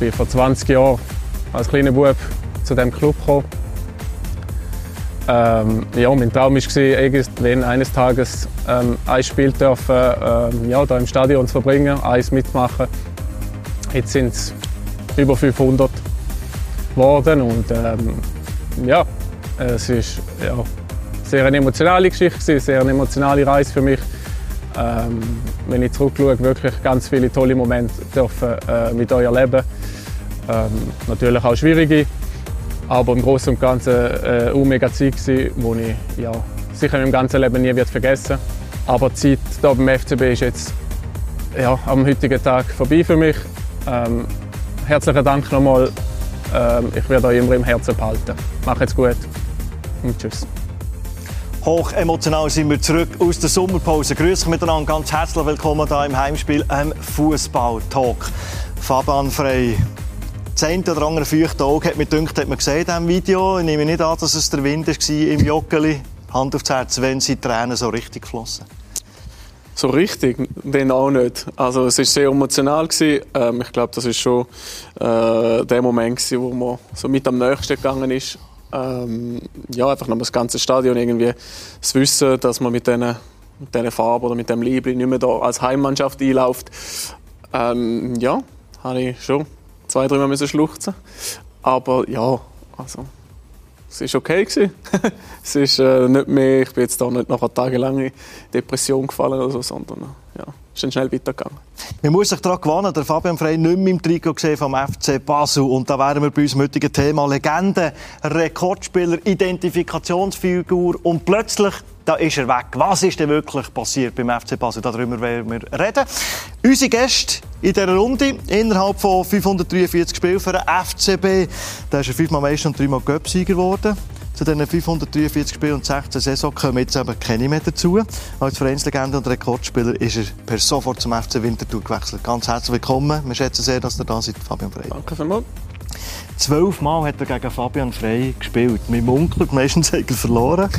bin vor 20 Jahren als kleiner Bub zu diesem Club gekommen. Mein Traum war, irgendwann eines Tages ein Spiel dürfen, hier im Stadion zu verbringen, eins mitmachen. Jetzt sind es über 500 geworden und es ist sehr eine emotionale Geschichte, sehr eine emotionale Reise für mich. Wenn ich zurückschaue, wirklich ganz viele tolle Momente dürfen mit euch erleben. Natürlich auch schwierige, aber im Großen und Ganzen eine mega Zeit gewesen, die ich sicher im ganzen Leben nie vergessen werde. Aber die Zeit hier beim FCB ist jetzt am heutigen Tag vorbei für mich. Herzlichen Dank nochmal. Ich werde euch immer im Herzen behalten. Macht es gut und tschüss. Hoch emotional sind wir zurück aus der Sommerpause. Grüß euch miteinander, ganz herzlich willkommen hier im Heimspiel, im Fußball-Talk. Fabian Frey, das eine oder andere feuchte Auge hat mir gedacht, hat man gesehen in diesem Video. Ich nehme nicht an, dass es der Wind war im Joggeli. Hand aufs Herz, wenn sind die Tränen so richtig geflossen? So richtig? Dann auch nicht. Also es war sehr emotional. Ich glaube, das war schon der Moment, wo man so mit am nächsten gegangen ist. Einfach noch das ganze Stadion irgendwie das Wissen, dass man mit diesen Farben oder mit dem Liebling nicht mehr da als Heimmannschaft einläuft. Habe ich schon 2-3 Mal schluchzen. Aber es war okay. Es ist nicht mehr, ich bin jetzt da nicht nach einer tagelangen Depression gefallen oder so, sondern ist dann schnell weitergegangen. Man muss sich daran gewöhnen, der Fabian Frey nicht mehr im Trikot gesehen vom FC Basel. Und da wären wir bei unserem heutigen Thema Legende, Rekordspieler, Identifikationsfigur. Und plötzlich, da ist er weg. Was ist denn wirklich passiert beim FC Basel? Darüber werden wir reden. Unsere Gäste in dieser Runde, innerhalb von 543 Spielen für den FCB. Da ist er 5-mal Meister und 3-mal Cup-Sieger geworden. Zu diesen 543 Spielen und 16 Saison kommen jetzt eben keine mehr dazu. Als Vereinslegende und Rekordspieler ist er per sofort zum FC Winterthur gewechselt. Ganz herzlich willkommen. Wir schätzen sehr, dass ihr da seid, Fabian Frey. Danke vielmals. 12 Mal hat er gegen Fabian Frey gespielt. Mein Onkel, meistens hat er verloren.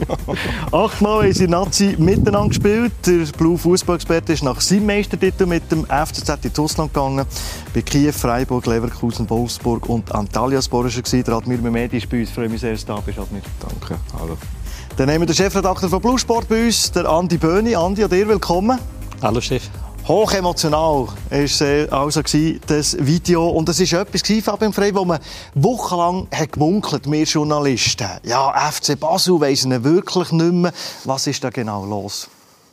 8 Mal haben sie Nazi miteinander gespielt. Der Blue Fußballexperte ist nach seinem Meistertitel mit dem FCZ ins Ausland gegangen. Bei Kiew, Freiburg, Leverkusen, Wolfsburg und Antalyaspor war er. Der Admir Mehmedi ist bei uns. Ich freue mich sehr, dass du da bist, Admir. Danke, hallo. Dann haben wir den Chefredakteur von Blue Sport bei uns, der Andi Böhni. Andi, an dir willkommen. Hallo, Chef. Hoch emotional war also das Video. Und es war etwas, Fabian Frey, wo man wochenlang hat gemunkelt, wir Journalisten. Ja, FC Basel weiss ihn wirklich nicht mehr. Was ist da genau los?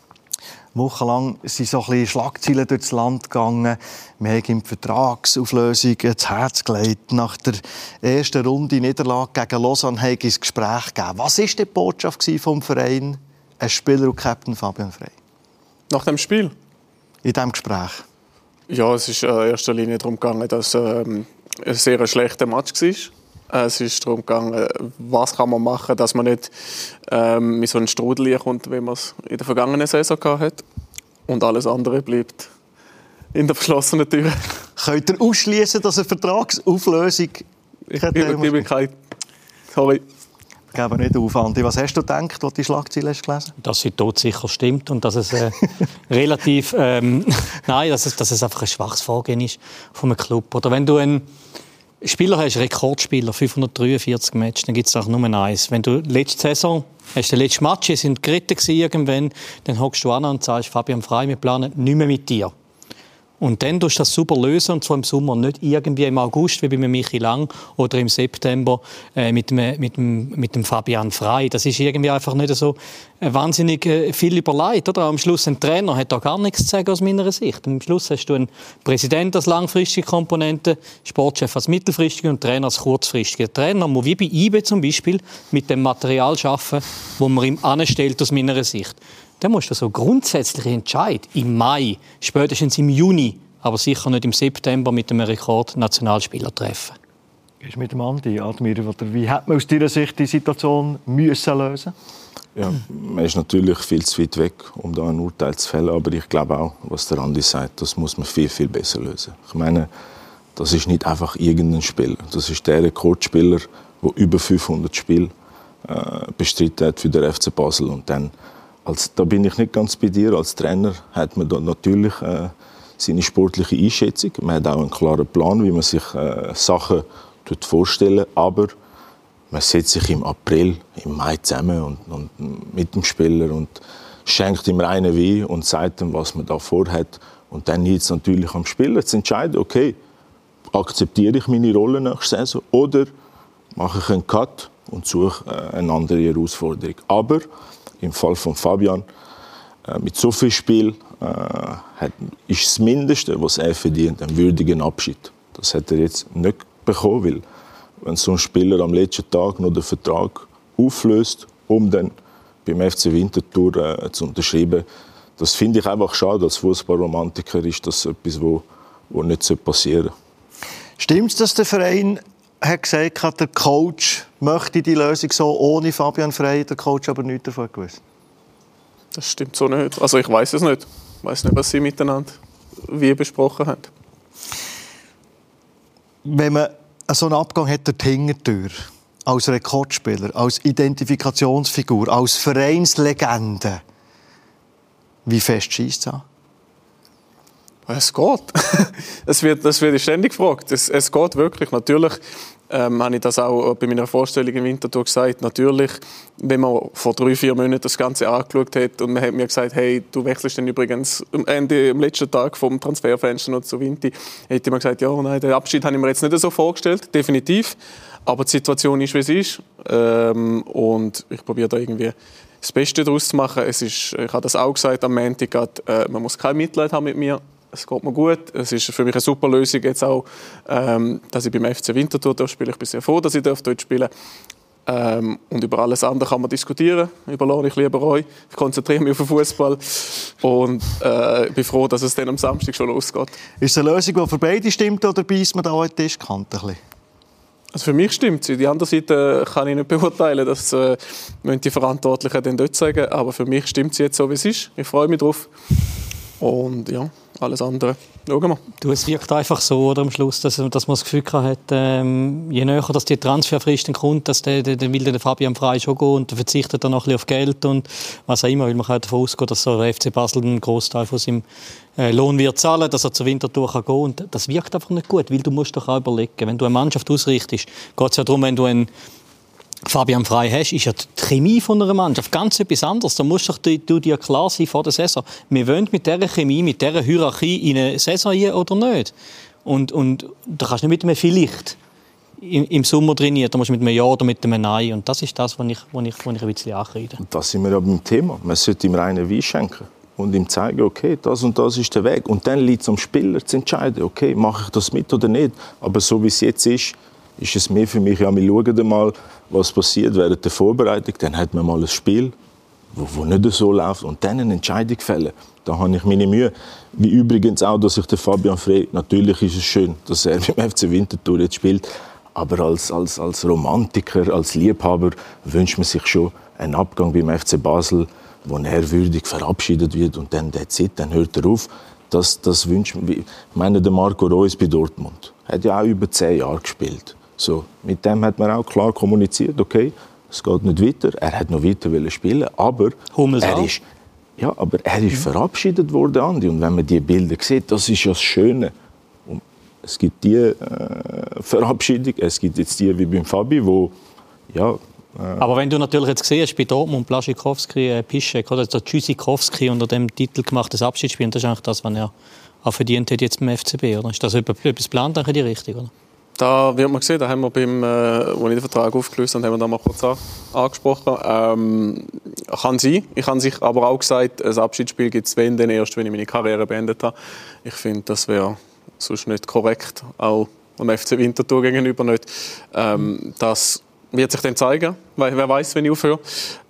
Wochenlang sind so ein bisschen Schlagzeilen durchs Land gegangen. Wir haben ihm die Vertragsauflösung ins Herz gelegt. Nach der ersten Runde Niederlage gegen Lausanne hat es ein Gespräch gegeben. Was war die Botschaft vom Verein? Ein Spieler und Captain Fabian Frey. Nach dem Spiel? In diesem Gespräch? Ja, es ist in erster Linie darum gegangen, dass ein sehr schlechter Match war. Es ist darum gegangen, was kann man machen, dass man nicht mit so einem Strudel kommt, wie man es in der vergangenen Saison hatte. Und alles andere bleibt in der verschlossenen Tür. Könnt ihr ausschließen, dass eine Vertragsauflösung... Ich gebe keine... Sorry. Geben nicht auf, Andi. Was hast du gedacht, als du die Schlagzeile hast gelesen? Dass sie tot sicher stimmt und dass es relativ... nein, dass es einfach ein schwaches Vorgehen ist von einem Club. Oder wenn du einen Spieler hast, Rekordspieler, 543 Matches, dann gibt es auch nur eins. Wenn du letzte Saison hast, den letzten Match, sind geritten irgendwann, dann hockst du an und sagst, Fabian Frey, wir planen nicht mehr mit dir. Und dann tust du das super lösen, und zwar im Sommer, nicht irgendwie im August, wie bei Michi Lang, oder im September mit dem Fabian Frey. Das ist irgendwie einfach nicht so wahnsinnig viel überlegt. Oder? Am Schluss ein Trainer hat da gar nichts zu sagen aus meiner Sicht. Am Schluss hast du einen Präsident als langfristige Komponente, Sportchef als mittelfristige und Trainer als kurzfristige. Der Trainer muss wie bei IBE zum Beispiel mit dem Material arbeiten, das man ihm anstellt aus meiner Sicht. Dann musst du so grundsätzliche Entscheid im Mai, spätestens im Juni, aber sicher nicht im September mit einem Rekord-Nationalspieler treffen. Gehst du mit dem Andi, Admir, wie hat man aus deiner Sicht die Situation lösen müssen? Ja, man ist natürlich viel zu weit weg, um da ein Urteil zu fällen. Aber ich glaube auch, was der Andi sagt, das muss man viel, viel besser lösen. Ich meine, das ist nicht einfach irgendein Spieler. Das ist der Rekordspieler, der über 500 Spiele bestritten hat für den FC Basel. Und dann, da bin ich nicht ganz bei dir. Als Trainer hat man da natürlich seine sportliche Einschätzung. Man hat auch einen klaren Plan, wie man sich Sachen vorstellen. Aber man setzt sich im April, im Mai zusammen und mit dem Spieler und schenkt ihm reinen Wein und sagt ihm, was man da vorhat. Und dann liegt es natürlich am Spieler zu entscheiden, okay, akzeptiere ich meine Rolle nächste Saison oder mache ich einen Cut und suche eine andere Herausforderung. Aber im Fall von Fabian, mit so viel Spiel, ist das Mindeste, was er verdient, einen würdigen Abschied. Das hat er jetzt nicht bekommen, weil wenn so ein Spieler am letzten Tag noch den Vertrag auflöst, um dann beim FC Winterthur zu unterschreiben, das finde ich einfach schade. Als Fußballromantiker ist das etwas, wo nicht passieren sollte. Stimmt es, dass der Verein hat gesagt hat, der Coach möchte die Lösung so ohne Fabian Frey, der Coach aber nichts davon gewusst? Das stimmt so nicht. Also ich weiß es nicht. Ich weiß nicht, was sie miteinander wie besprochen haben. Wenn man so einen Abgang hat durch die Hintertür, als Rekordspieler, als Identifikationsfigur, als Vereinslegende, wie fest schießt es an? Es geht. Das wird ständig gefragt. Es geht wirklich. Natürlich habe ich das auch bei meiner Vorstellung im Winterthur gesagt. Natürlich, wenn man vor 3-4 Monaten das Ganze angeschaut hat und man hat mir gesagt, hey, du wechselst dann übrigens am letzten Tag vom Transferfenster noch zu Winti, hätte man gesagt, ja, nein, den Abschied habe ich mir jetzt nicht so vorgestellt, definitiv. Aber die Situation ist, wie sie ist. Und ich probiere da irgendwie das Beste daraus zu machen. Ich habe das auch gesagt am Montag, man muss kein Mitleid haben mit mir. Es geht mir gut. Es ist für mich eine super Lösung jetzt auch, dass ich beim FC Winterthur spiele. Ich bin sehr froh, dass ich dort spielen darf. Und über alles andere kann man diskutieren. Überlasse ich lieber euch. Ich konzentriere mich auf den Fußball und bin froh, dass es dann am Samstag schon losgeht. Ist es eine Lösung, die für beide stimmt, oder beißt man da an die Tischkante? Also für mich stimmt sie. Die andere Seite kann ich nicht beurteilen. Das müssen die Verantwortlichen dann dort sagen. Aber für mich stimmt sie jetzt so, wie es ist. Ich freue mich drauf. Und ja, alles andere schauen wir. Du, es wirkt einfach so, oder, am Schluss, dass man das Gefühl hat, je näher dass die Transferfrist kommt, dass der will der Fabian Frey schon gehen und der verzichtet dann noch ein bisschen auf Geld und was auch immer, weil man kann davon ausgehen, dass so der FC Basel einen Großteil von seinem Lohn wird zahlen, dass er zur Winterthur gehen kann. Und das wirkt einfach nicht gut, weil du musst doch auch überlegen, wenn du eine Mannschaft ausrichtest, geht es ja darum, wenn du einen Fabian Frey hast, ist ja die Chemie von einer Mannschaft ganz etwas anderes. Da musst du dir klar sein vor der Saison. Wir wollen mit dieser Chemie, mit dieser Hierarchie in eine Saison rein oder nicht. Und da kannst du nicht mit einem Vielleicht im Sommer trainieren, da musst du mit einem Ja oder mit einem Nein. Und das ist das, was ich ein bisschen ankreide. Und das sind wir ja beim Thema. Man sollte ihm reinen Wein schenken und ihm zeigen, okay, das und das ist der Weg. Und dann liegt es am Spieler zu entscheiden, okay, mache ich das mit oder nicht. Aber so wie es jetzt ist es mehr für mich, ja, wir schauen mal, was passiert während der Vorbereitung. Dann hat man mal ein Spiel, wo nicht so läuft und dann eine Entscheidung fällen. Da habe ich meine Mühe. Wie übrigens auch, dass ich den Fabian Frey, natürlich ist es schön, dass er beim FC Winterthur jetzt spielt, aber als Romantiker, als Liebhaber wünscht man sich schon einen Abgang beim FC Basel, wo er würdig verabschiedet wird und dann dann hört er auf. Das wünscht man. Ich meine, der Marco Reus bei Dortmund hat ja auch über 10 Jahre gespielt. So, mit dem hat man auch klar kommuniziert, okay, es geht nicht weiter. Er hat noch weiter spielen, aber er ist verabschiedet worden, Andi. Und wenn man die Bilder sieht, das ist ja das Schöne. Und es gibt die Verabschiedung, es gibt jetzt die wie beim Fabi, wo aber wenn du natürlich jetzt gesehen hast, bei Dortmund, Blaszczykowski, Piszczek, oder der Tschüssikowski unter dem Titel gemachtes Abschiedsspiel, und das ist eigentlich das, was er auch verdient hat jetzt beim FCB, oder? Ist das etwas geplant in die Richtung, oder? Da wird man gesehen, da haben wir als ich den Vertrag aufgelöst habe, haben wir da mal kurz angesprochen. Kann sein. Ich habe sich aber auch gesagt, ein Abschiedsspiel gibt es dann erst, wenn ich meine Karriere beendet habe. Ich finde, das wäre sonst nicht korrekt, auch dem FC Winterthur gegenüber nicht. Das wird sich dann zeigen, wer weiß, wenn ich aufhöre.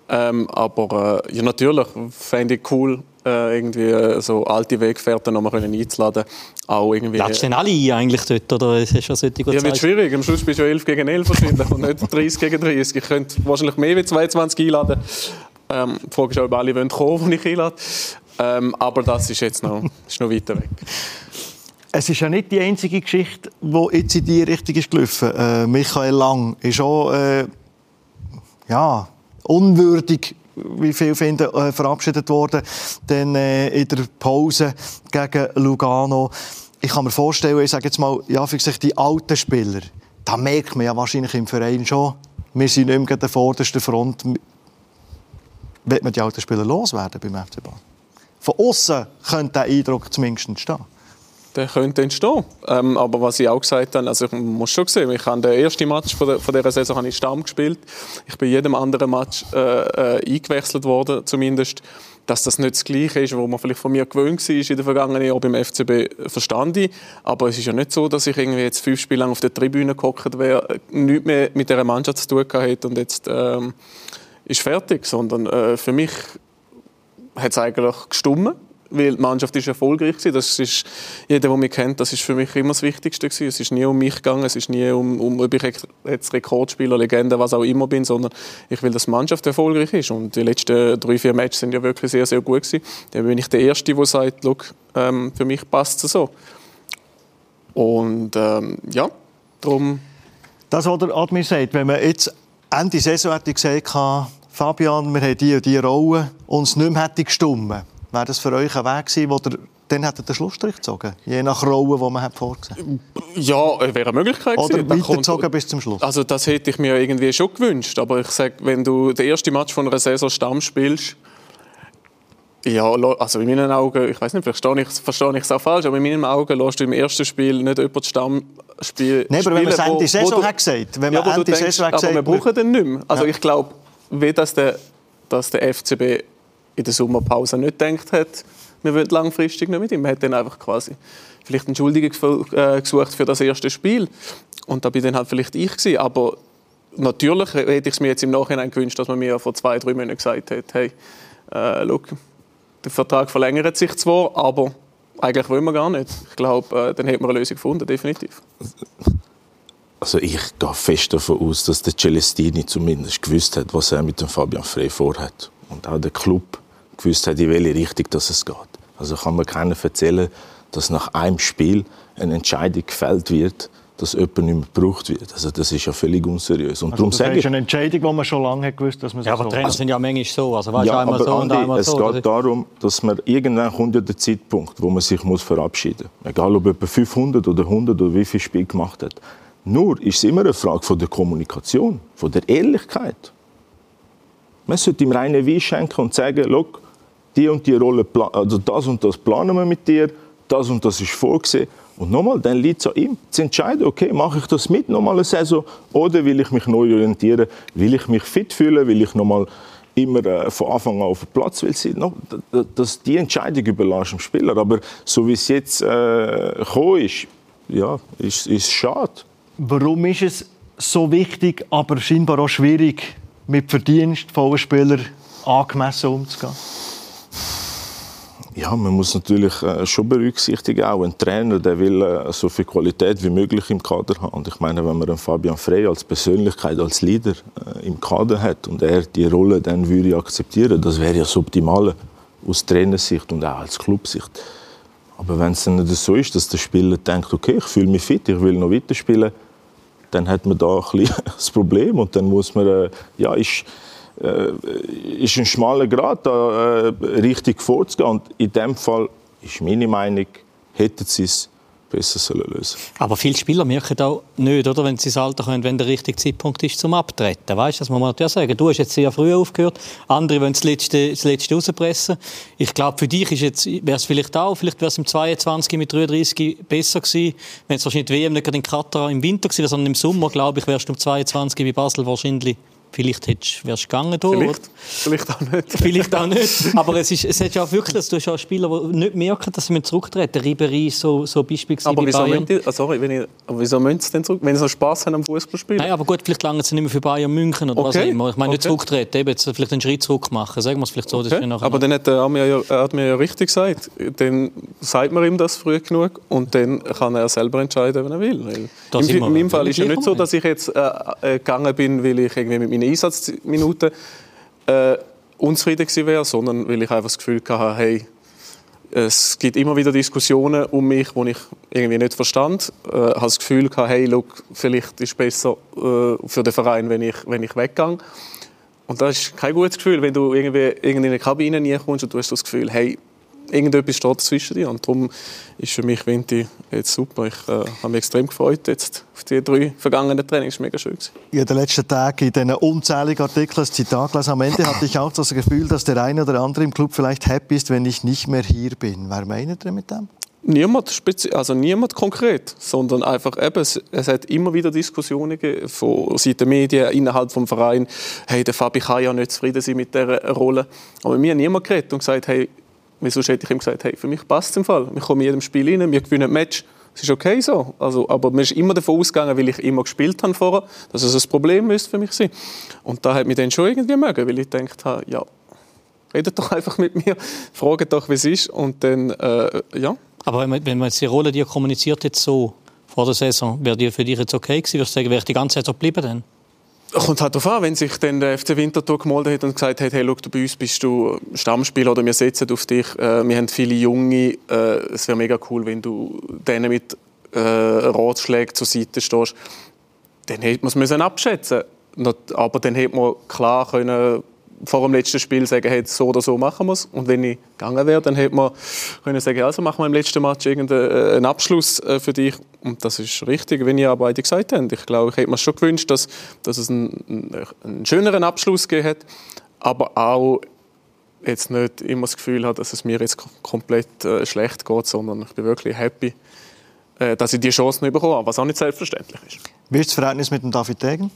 Aber ja, natürlich fände ich cool, irgendwie so alte Weggefährten noch mal einzuladen. Auch irgendwie. Ladest du denn alle ein eigentlich dort? Oder ist das ja, wird schwierig. Am Schluss bist du ja 11 gegen 11 wahrscheinlich und nicht 30 gegen 30. Ich könnte wahrscheinlich mehr als 22 einladen. Die Frage ist auch, ob alle kommen wollen, die ich einlade. Aber das ist jetzt noch weiter weg. Es ist ja nicht die einzige Geschichte, die jetzt in die Richtung ist gelaufen. Michael Lang ist auch unwürdig wie viele finden, verabschiedet worden, dann in der Pause gegen Lugano. Ich kann mir vorstellen, ich sage jetzt mal, ja, für sich die alten Spieler, da merkt man ja wahrscheinlich im Verein schon, wir sind nicht mehr an der vordersten Front. Wird man die alten Spieler loswerden beim FC Basel? Von außen könnte der Eindruck zumindest entstehen. Der könnte entstehen. Aber was ich auch gesagt habe, also ich muss schon sehen, ich habe den ersten Match von dieser Saison habe ich Stamm gespielt. Ich bin jedem anderen Match eingewechselt worden, zumindest. Dass das nicht das Gleiche ist, was man vielleicht von mir gewöhnt war in der vergangenen Jahren beim FCB, verstand ich. Aber es ist ja nicht so, dass ich irgendwie jetzt 5 Spiele lang auf der Tribüne gehockt wäre, nichts mehr mit dieser Mannschaft zu tun hatte und jetzt ist fertig. Sondern für mich hat es eigentlich gestimmt, weil die Mannschaft ist erfolgreich war. Das ist, jeder, der mich kennt, das ist für mich immer das Wichtigste gewesen. Es ist nie um mich gegangen, es ist nie um ob ich jetzt Rekordspieler, Legende, was auch immer bin, sondern ich will, dass die Mannschaft erfolgreich ist. Und die letzten 3-4 Matches sind ja wirklich sehr, sehr gut gewesen. Dann bin ich der Erste, der sagt, für mich passt es so. Und ja, darum... Das, was der Admir sagt, wenn man jetzt Ende Saison hätte gesagt, Fabian, wir haben die und die Rolle, uns nicht mehr hätte gestimmt, wäre das für euch ein Weg gewesen, wo dann hätte der Schlussstrich gezogen, je nach Rolle, die man vorgesehen hat? Ja, wäre eine Möglichkeit gewesen. Oder weitergezogen bis zum Schluss? Also das hätte ich mir irgendwie schon gewünscht. Aber ich sage, wenn du den ersten Match von einer Saison Stamm spielst, ja, also in meinen Augen, ich weiß nicht, vielleicht verstehe ich es auch falsch, aber in meinen Augen lässt du im ersten Spiel nicht jemanden Stamm spielen. Nein, aber wenn man es Ende Saison hat gesagt, wenn man Ende Saison hat gesagt, aber wir brauchen den nicht mehr. Also ich glaube, wie dass der FCB in der Sommerpause nicht gedacht hat, wir wollen langfristig nicht mit ihm. Man hat dann einfach quasi vielleicht eine Entschuldigung gesucht für das erste Spiel. Und da bin dann halt vielleicht ich gewesen. Aber natürlich hätte ich es mir jetzt im Nachhinein gewünscht, dass man mir vor 2-3 Monaten gesagt hat, hey, schau, der Vertrag verlängert sich zwar, aber eigentlich wollen wir gar nicht. Ich glaube, dann hätten wir eine Lösung gefunden, definitiv. Also ich gehe fest davon aus, dass der Celestini zumindest gewusst hat, was er mit dem Fabian Frey vorhat. Und auch der Club gewusst hat, in welche Richtung es geht. Also kann mir keiner erzählen, dass nach einem Spiel eine Entscheidung gefällt wird, dass jemand nicht mehr gebraucht wird. Also das ist ja völlig unseriös. Und also darum das ist eine Entscheidung, die man schon lange gewusst hat, dass man ja, aber so Trainer sind ja manchmal so. Also, weißt, ja, einmal aber so Andi, und einmal es so. Es geht darum, dass man irgendwann kommt ja der Zeitpunkt, wo man sich verabschieden muss. Egal, ob jemand 500 oder 100 oder wie viel Spiel gemacht hat. Nur ist es immer eine Frage von der Kommunikation, von der Ehrlichkeit. Man sollte ihm reinen Wein schenken und sagen, schau, die und die Rolle, also das und das planen wir mit dir, das und das ist vorgesehen. Und nochmal, dann liegt es an ihm zu entscheiden, okay, mache ich das mit, nochmal eine Saison, oder will ich mich neu orientieren, will ich mich fit fühlen, will ich nochmal immer von Anfang an auf dem Platz will sein. No, die Entscheidung überlässt dem Spieler. Aber so wie es jetzt gekommen ist, ja, ist schade. Warum ist es so wichtig, aber scheinbar auch schwierig, mit verdienstvollen Spielern angemessen umzugehen? Ja, man muss natürlich schon berücksichtigen, auch ein Trainer, der will so viel Qualität wie möglich im Kader haben. Und ich meine, wenn man einen Fabian Frey als Persönlichkeit, als Leader im Kader hat und er die Rolle dann würde akzeptieren, das wäre ja das Optimale aus Trainersicht und auch als Clubsicht. Aber wenn es dann nicht so ist, dass der Spieler denkt, okay, ich fühle mich fit, ich will noch weiterspielen, dann hat man da ein bisschen das Problem und dann muss man, ist ein schmaler Grat, da richtig vorzugehen. Und in dem Fall ist meine Meinung, hätten sie es besser lösen sollen. Aber viele Spieler merken auch nicht, oder, wenn sie ins Alter kommen, wenn der richtige Zeitpunkt ist zum Abtreten. Weißt, das muss man ja sagen. Du hast jetzt sehr früh aufgehört, andere wollen das Letzte rauspressen. Ich glaube, für dich wäre es vielleicht im 22 mit 33 besser gewesen, wenn es wahrscheinlich die WM nicht in Katar im Winter gewesen wäre, sondern im Sommer, glaube ich, wärst du um 22 bei Basel wahrscheinlich. Vielleicht wärst du gegangen. Vielleicht auch nicht. Vielleicht auch nicht. Aber es hat ja auch wirklich, dass du hast auch Spieler, die nicht merken, dass sie zurücktreten müssen. Ribéry so Beispiel aber bei Bayern. Wieso müssen sie denn zurück? Wenn sie so Spass haben am Fußballspielen? Nein, aber gut, vielleicht lange sie nicht mehr für Bayern München oder was auch immer. Ich meine, nicht zurücktreten, eben, vielleicht einen Schritt zurück machen. Sagen wir es vielleicht so. Okay. Aber dann hat mir ja richtig gesagt. Dann sagt man ihm das früh genug und dann kann er selber entscheiden, wenn er will. In meinem Fall ist es ja nicht so, dass ich jetzt gegangen bin, weil ich irgendwie mit meinen Einsatzminuten unzufrieden gewesen wäre, sondern weil ich einfach das Gefühl hatte, hey, es gibt immer wieder Diskussionen um mich, die ich irgendwie nicht verstand. Ich habe das Gefühl gehabt, hey, look, vielleicht ist es besser für den Verein, wenn ich weggehe. Und das ist kein gutes Gefühl, wenn du irgendwie in eine Kabine reinkommst und du hast das Gefühl, hey, irgendetwas steht zwischen dir. Und darum ist für mich Vinti jetzt super. Ich habe mich extrem gefreut jetzt auf die 3 vergangenen Trainings. Das war mega schön. In den letzten Tagen in diesen unzähligen Artikeln ein Zitat gelesen. Am Ende hatte ich auch das Gefühl, dass der eine oder andere im Club vielleicht happy ist, wenn ich nicht mehr hier bin. Wer meint ihr mit dem? Niemand konkret, sondern einfach eben, es hat immer wieder Diskussionen gegeben von Seiten der Medien, innerhalb des Vereins. Hey, der Fabi kann ja nicht zufrieden sein mit dieser Rolle. Aber mir hat niemand geredet und gesagt, hey, wieso hätte ich ihm gesagt, hey, für mich passt es im Fall. Wir kommen in jedem Spiel rein, wir gewinnen ein Match. Es ist okay so. Also, aber man ist immer davon ausgegangen, weil ich immer gespielt habe vorher, dass es ein Problem müsste für mich sein. Und da hat mich dann schon irgendwie mögen, weil ich gedacht habe, ja, redet doch einfach mit mir, fragt doch, wie es ist und dann, ja. Aber wenn man jetzt die Rolle, die kommuniziert jetzt so vor der Saison, wäre die für dich jetzt okay gewesen? Würdest du sagen, wäre ich die ganze Zeit so geblieben dann? Kommt halt darauf an, wenn sich dann der FC Winterthur gemeldet hat und gesagt hat, hey, schau, bei uns bist du Stammspieler oder wir setzen auf dich, wir haben viele Junge, es wäre mega cool, wenn du denen mit Ratschlägen zur Seite stehst. Dann hätte man es abschätzen müssen. Aber dann hätte man klar können vor dem letzten Spiel sagen, hey, so oder so machen wir es. Und wenn ich gegangen wäre, dann hätte man können sagen, also machen wir im letzten Match irgendeinen Abschluss für dich. Und das ist richtig, wie ihr beide gesagt habt. Ich glaube, ich hätte mir schon gewünscht, dass es einen schöneren Abschluss gegeben hat, aber auch jetzt nicht immer das Gefühl habe, dass es mir jetzt komplett schlecht geht, sondern ich bin wirklich happy, dass ich die Chance nicht bekomme, was auch nicht selbstverständlich ist. Wie ist das Verhältnis mit dem David Degen?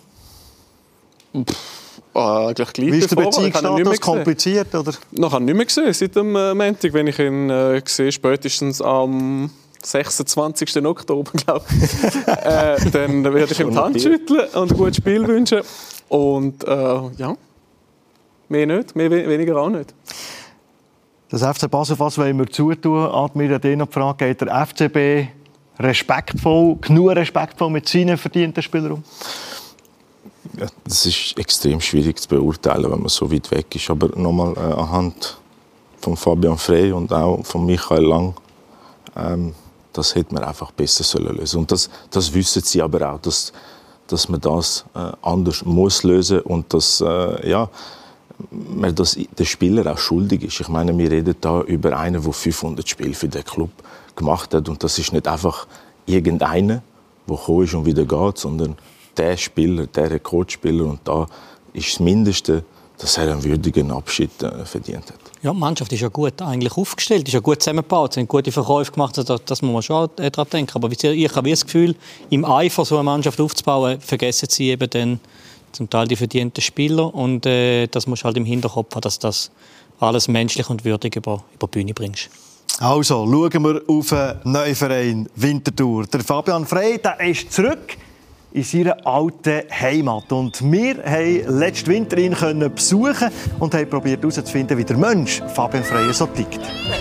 Eigentlich gleich. Wie ist der Beziehungsstatus? Kompliziert? Oder? Ich habe ihn nicht mehr gesehen seit dem Montag, wenn ich ihn sehe, spätestens am 26. Oktober, glaube ich. Dann werde ich ihm die Hand schütteln und ein gutes Spiel wünschen. Und ja, mehr nicht, weniger auch nicht. Das FC Basel, was wollen wir zutun? Admir hat noch die Frage, geht der FCB genug respektvoll mit seinen verdienten Spielern um? Ja, das ist extrem schwierig zu beurteilen, wenn man so weit weg ist. Aber nochmal anhand von Fabian Frey und auch von Michael Lang, das hätte man einfach besser lösen sollen. Und das wissen sie aber auch, dass man das anders muss lösen und dass man das den Spieler auch schuldig ist. Ich meine, wir reden da über einen, der 500 Spiele für den Club gemacht hat. Und das ist nicht einfach irgendeiner, der gekommen ist und wieder geht, sondern der Spieler, der Rekordspieler. Und da ist das Mindeste, dass er einen würdigen Abschied verdient hat. Ja, die Mannschaft ist ja gut eigentlich aufgestellt, ist ja gut zusammengebaut, sie haben gute Verkäufe gemacht, das muss man schon daran denken. Aber ich habe das Gefühl, im Eifer, so eine Mannschaft aufzubauen, vergessen sie eben dann zum Teil die verdienten Spieler. Und das musst du halt im Hinterkopf haben, dass das alles menschlich und würdig über die Bühne bringst. Also, schauen wir auf einen neuen Verein, Winterthur. Der Fabian Frey, der ist zurück in seiner alten Heimat. Und wir haben letzten Winter ihn besuchen und haben probiert herauszufinden, wie der Mensch Fabian Frey so tickt.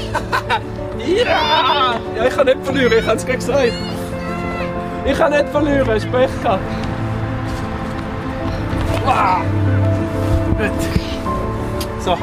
Ja, ich kann nicht verlieren, ich habe es gerade gesagt. Ich kann nicht verlieren, es ist Pech gehabt. Wow. Gut. So.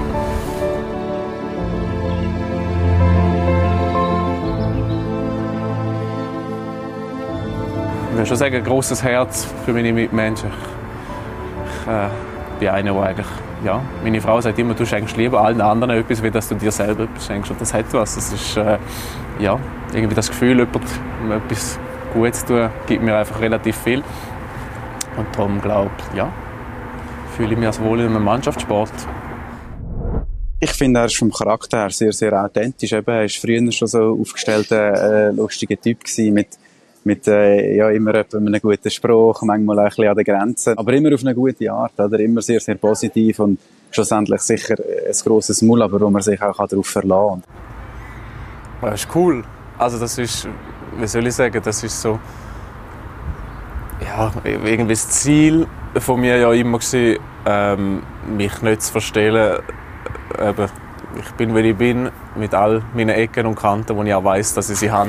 Ich würde schon sagen, ein grosses Herz für meine Mitmenschen. Ich bin einer, der eigentlich, ja, meine Frau sagt immer, du schenkst lieber allen anderen etwas, wie dass du dir selber etwas schenkst. Und das hat was. Das ist, ja, irgendwie das Gefühl, etwas Gutes zu tun, gibt mir einfach relativ viel. Und darum, glaube ich, ja, fühle ich mich als wohl in einem Mannschaftssport. Ich finde, er ist vom Charakter her sehr, sehr authentisch. Er war früher schon so aufgestellter, lustiger Typ gewesen, mit ja, immer einem guten Spruch, manchmal auch ein bisschen an den Grenzen, aber immer auf eine gute Art, oder? Immer sehr, sehr positiv und schlussendlich sicher ein grosses Maul, aber wo man sich auch darauf verlassen kann. Das ist cool. Also das ist, wie soll ich sagen, das ist so, ja, irgendwie das Ziel von mir ja immer gewesen, mich nicht zu verstellen. Ich bin, wie ich bin, mit all meinen Ecken und Kanten, wo ich auch weiss, dass ich sie habe.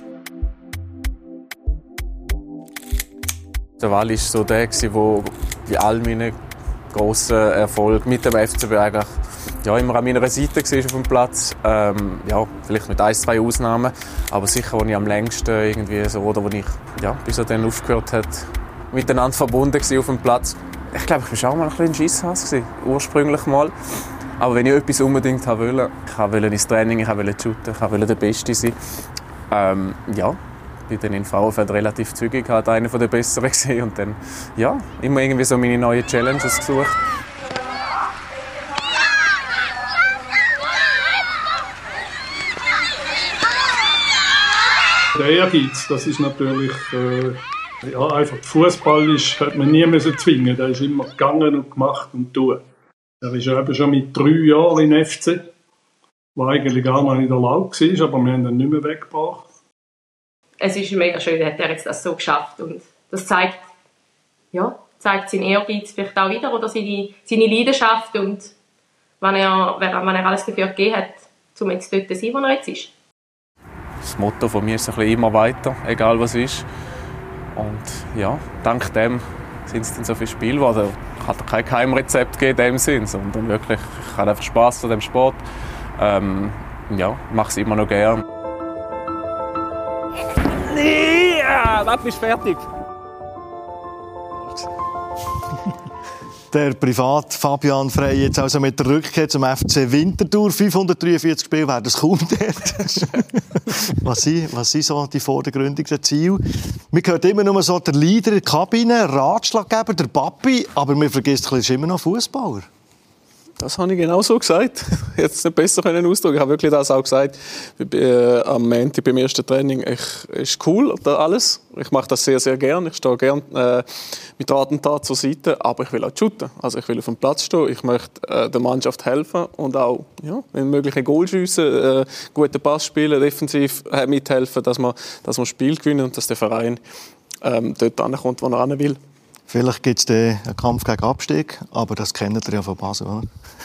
Der Wall war so der, der bei all meinen grossen Erfolgen mit dem FCB eigentlich ja, immer an meiner Seite war auf dem Platz. Ja, vielleicht mit 1, 2 Ausnahmen, aber sicher, wo ich am längsten irgendwie so, oder wo ich ja, bis er dann aufgehört hat, miteinander verbunden war auf dem Platz. Ich glaube, ich war schon mal ein bisschen Scheisshass, ursprünglich mal. Aber wenn ich etwas unbedingt wollte, ich wollte ins Training, ich wollte shooten, ich wollte der Beste sein. Ja, ich bin dann in Frauenfeld relativ zügig, halt einer der Besseren gesehen und dann, ja, immer irgendwie so meine neuen Challenges gesucht. Der Ehrgeiz, das ist natürlich, einfach Fußball hat man nie zwingen. Der ist immer gegangen und gemacht und tun. Er ist eben schon mit 3 Jahren in FC, was eigentlich gar noch nicht erlaubt war, aber wir haben ihn nicht mehr weggebracht. Es ist mega schön, dass er jetzt das so geschafft und das zeigt seinen Ehrgeiz vielleicht auch wieder oder seine Leidenschaft und wenn er alles dafür gegeben hat, um jetzt dort zu sein, wo er jetzt ist. Das Motto von mir ist ein bisschen immer weiter, egal was ist. Und ja, dank dem sind es dann so viele Spiele geworden. Ich hatte kein Geheimrezept in dem Sinn, sondern wirklich, ich habe einfach Spass an dem Sport. Mache es immer noch gern. Ja, was bist fertig? Der Privat Fabian Frey jetzt also mit der Rückkehr zum FC Winterthur. 543 Spiele wäre das kaum dort. was sind so die vordergründigen Ziele? Man hört immer nur so der Leader in der Kabine, Ratschlaggeber, der Papi, aber man vergisst, er ist immer noch Fußballer. Das habe ich genau so gesagt. Ich hätte es nicht besser ausdrücken. Ich habe wirklich das auch gesagt am Montag beim ersten Training. Ist cool, alles. Ich mache das sehr, sehr gerne. Ich stehe gerne mit Rat und Tat zur Seite. Aber ich will auch shooten. Also ich will auf dem Platz stehen. Ich möchte der Mannschaft helfen und auch, wenn möglich, ein Goal schiessen, guten Pass spielen, defensiv mithelfen, dass wir das Spiel gewinnen und dass der Verein dort ankommt, wo er hin will. Vielleicht gibt es einen Kampf gegen Abstieg, aber das kennt ihr ja von Basel, oder?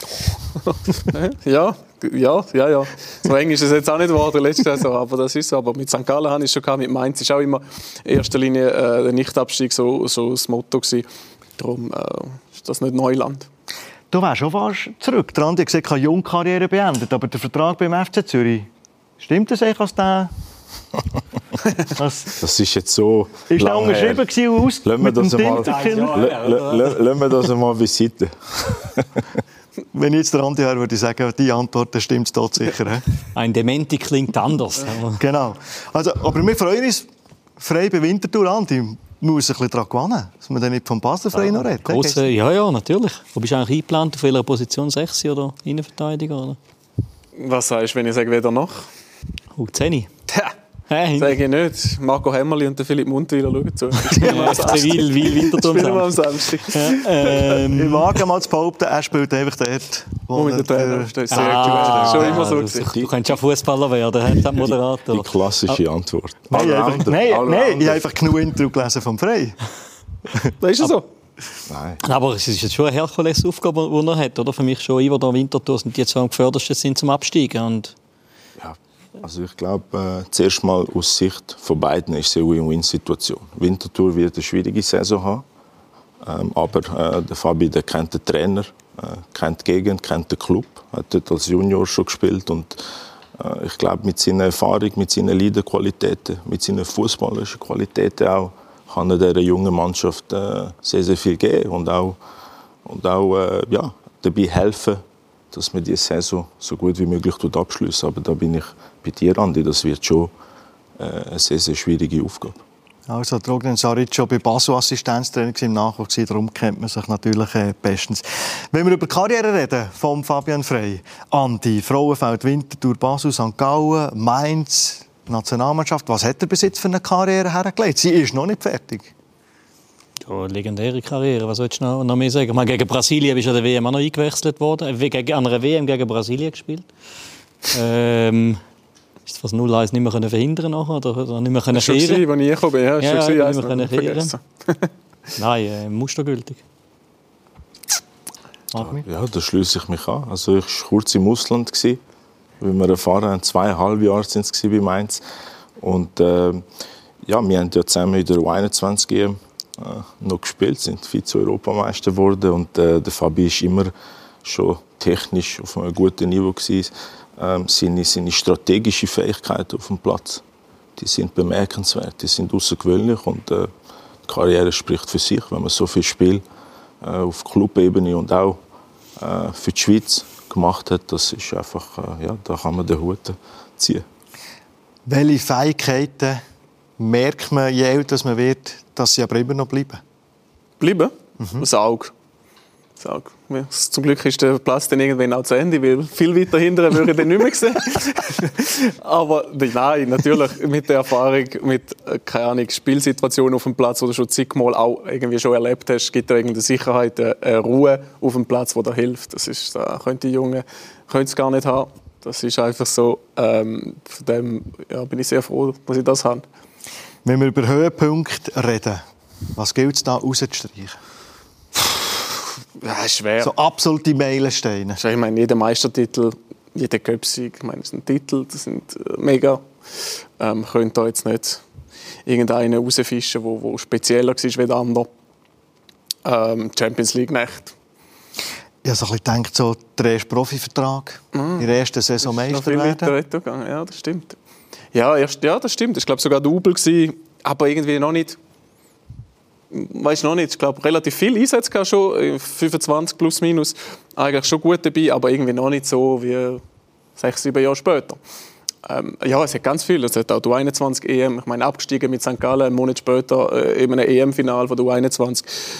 Ja. So eng ist es jetzt auch nicht geworden letzte Saison, aber das ist so. Aber mit St. Gallen hatte ich schon gehabt, mit Mainz ist auch immer in erster Linie der Nichtabstieg so das Motto gewesen. Darum ist das nicht Neuland. Du wärst schon fast zurück. Der Andi hat gesagt, keine Jungkarriere beendet, aber der Vertrag beim FC Zürich, stimmt das eigentlich, als der... Das ist jetzt so. Ist der unterschrieben gewesen mit dem Tintenkiller? Lassen wir das einmal beiseite. Wenn ich jetzt der Andi höre, würde ich sagen, die Antwort stimmt dort sicher. Ein Dementi klingt anders. Genau. Also, aber wir freuen uns, Frey bei Winterthur, Andi. Man muss ein bisschen daran gewinnen, dass man dann nicht vom Basler Frey noch redet. Ja, natürlich. Wo bist du eigentlich eingeplant? Auf welcher Position? 6 oder Innenverteidiger? Oder? Was sagst du, wenn ich sage, weder noch? 10. Sage ich nicht. Marco Hämmerli und Philipp Muntwiler schauen zu. Wil Winterthur. Spielen wir am Samstag. Ich wage mal zu behaupten, er spielt einfach dort, wo der Trainer steht. Schon immer so gewesen. Du kannst ja Fußballer werden, der Moderator. Die klassische Antwort. Nein, ich habe einfach genug Intro gelesen vom Frey. Das ist ja so. Nein. Aber es ist jetzt schon eine Herkulesaufgabe, die er hat, oder? Für mich schon Ivo der Winterthur sind die zwei am gefördersten sind zum Absteigen. Und also ich glaube, zuerst mal aus Sicht von beiden ist es eine Win-Win-Situation. Winterthur wird eine schwierige Saison haben, aber der Fabi, der kennt den Trainer, kennt die Gegend, kennt den Club, hat dort als Junior schon gespielt und ich glaube, mit seiner Erfahrung, mit seinen Leaderqualitäten, mit seinen fußballerischen Qualitäten auch, kann er dieser jungen Mannschaft sehr, sehr viel geben und auch dabei helfen, dass man die Saison so gut wie möglich abschließt. Aber da bin ich bei dir, Andi, das wird schon eine sehr, sehr schwierige Aufgabe. Also, Rognen Saric schon bei Basel Assistenztrainer im Nachwuchs, darum kennt man sich natürlich bestens. Wenn wir über die Karriere reden von Fabian Frey, Andi, Frauenfeld, Winterthur, Basel, St. Gallen, Mainz, Nationalmannschaft, was hat er bis jetzt für eine Karriere hergelegt? Sie ist noch nicht fertig. Ja, legendäre Karriere, was sollst du noch mehr sagen? Mal gegen Brasilien bist du an der WM auch noch eingewechselt worden. An einer WM gegen Brasilien gespielt. Ist das 0-1 nicht mehr verhindern nachher, oder nicht mehr kehren? Das war schon, als ich gekommen bin. Ja, nicht mehr kehren. Nein, mustergültig. Ja, da schließe ich mich an. Also ich war kurz im Ausland, wie wir erfahren haben. 2,5 Jahre waren es bei Mainz. Und wir haben ja zusammen in der U21 noch gespielt, sind Vize-Europameister geworden und der Fabi war immer schon technisch auf einem guten Niveau gewesen. Seine strategischen Fähigkeiten auf dem Platz, die sind bemerkenswert, die sind außergewöhnlich und die Karriere spricht für sich, wenn man so viel Spiel auf Clubebene und auch für die Schweiz gemacht hat, das ist einfach, da kann man den Hut ziehen. Welche Fähigkeiten merkt man, je älter man wird, dass sie aber immer noch bleiben? Bleiben? Das Auge. Zum Glück ist der Platz dann irgendwann auch zu Ende, weil viel weiter hinten würde ich den nicht mehr sehen. Aber nein, natürlich mit der Erfahrung, mit keine Ahnung, Spielsituationen auf dem Platz, die du schon zigmal auch irgendwie schon erlebt hast, gibt da irgendeine Sicherheit, eine Ruhe auf dem Platz, die da hilft. Da können die Jungen es gar nicht haben. Das ist einfach so. Von dem bin ich sehr froh, dass ich das habe. Wenn wir über Höhepunkte reden, was gilt es da rauszustreichen? Ja, ist schwer. So absolute Meilensteine. Ich meine, jeder Meistertitel, jeder Cup-Sieg, ich meine, das sind Titel, das sind mega. Man könnte da jetzt nicht irgendeinen rausfischen, der spezieller war wie der andere. Champions League-Nacht. Ich habe so ein bisschen gedacht, so der erste Profivertrag, in der ersten Saison Meister werden. Ja, das stimmt. Ja, das stimmt. Das war, glaube ich, sogar Double, aber irgendwie noch nicht. Weiß noch nicht. Ich glaube, relativ viel Einsätze gehabt schon, 25 plus minus, eigentlich schon gut dabei, aber irgendwie noch nicht so wie 6-7 Jahre später. Es hat ganz viel. Es hat auch die U21 EM, ich meine, abgestiegen mit St. Gallen, einen Monat später in einem EM-Final von der U21.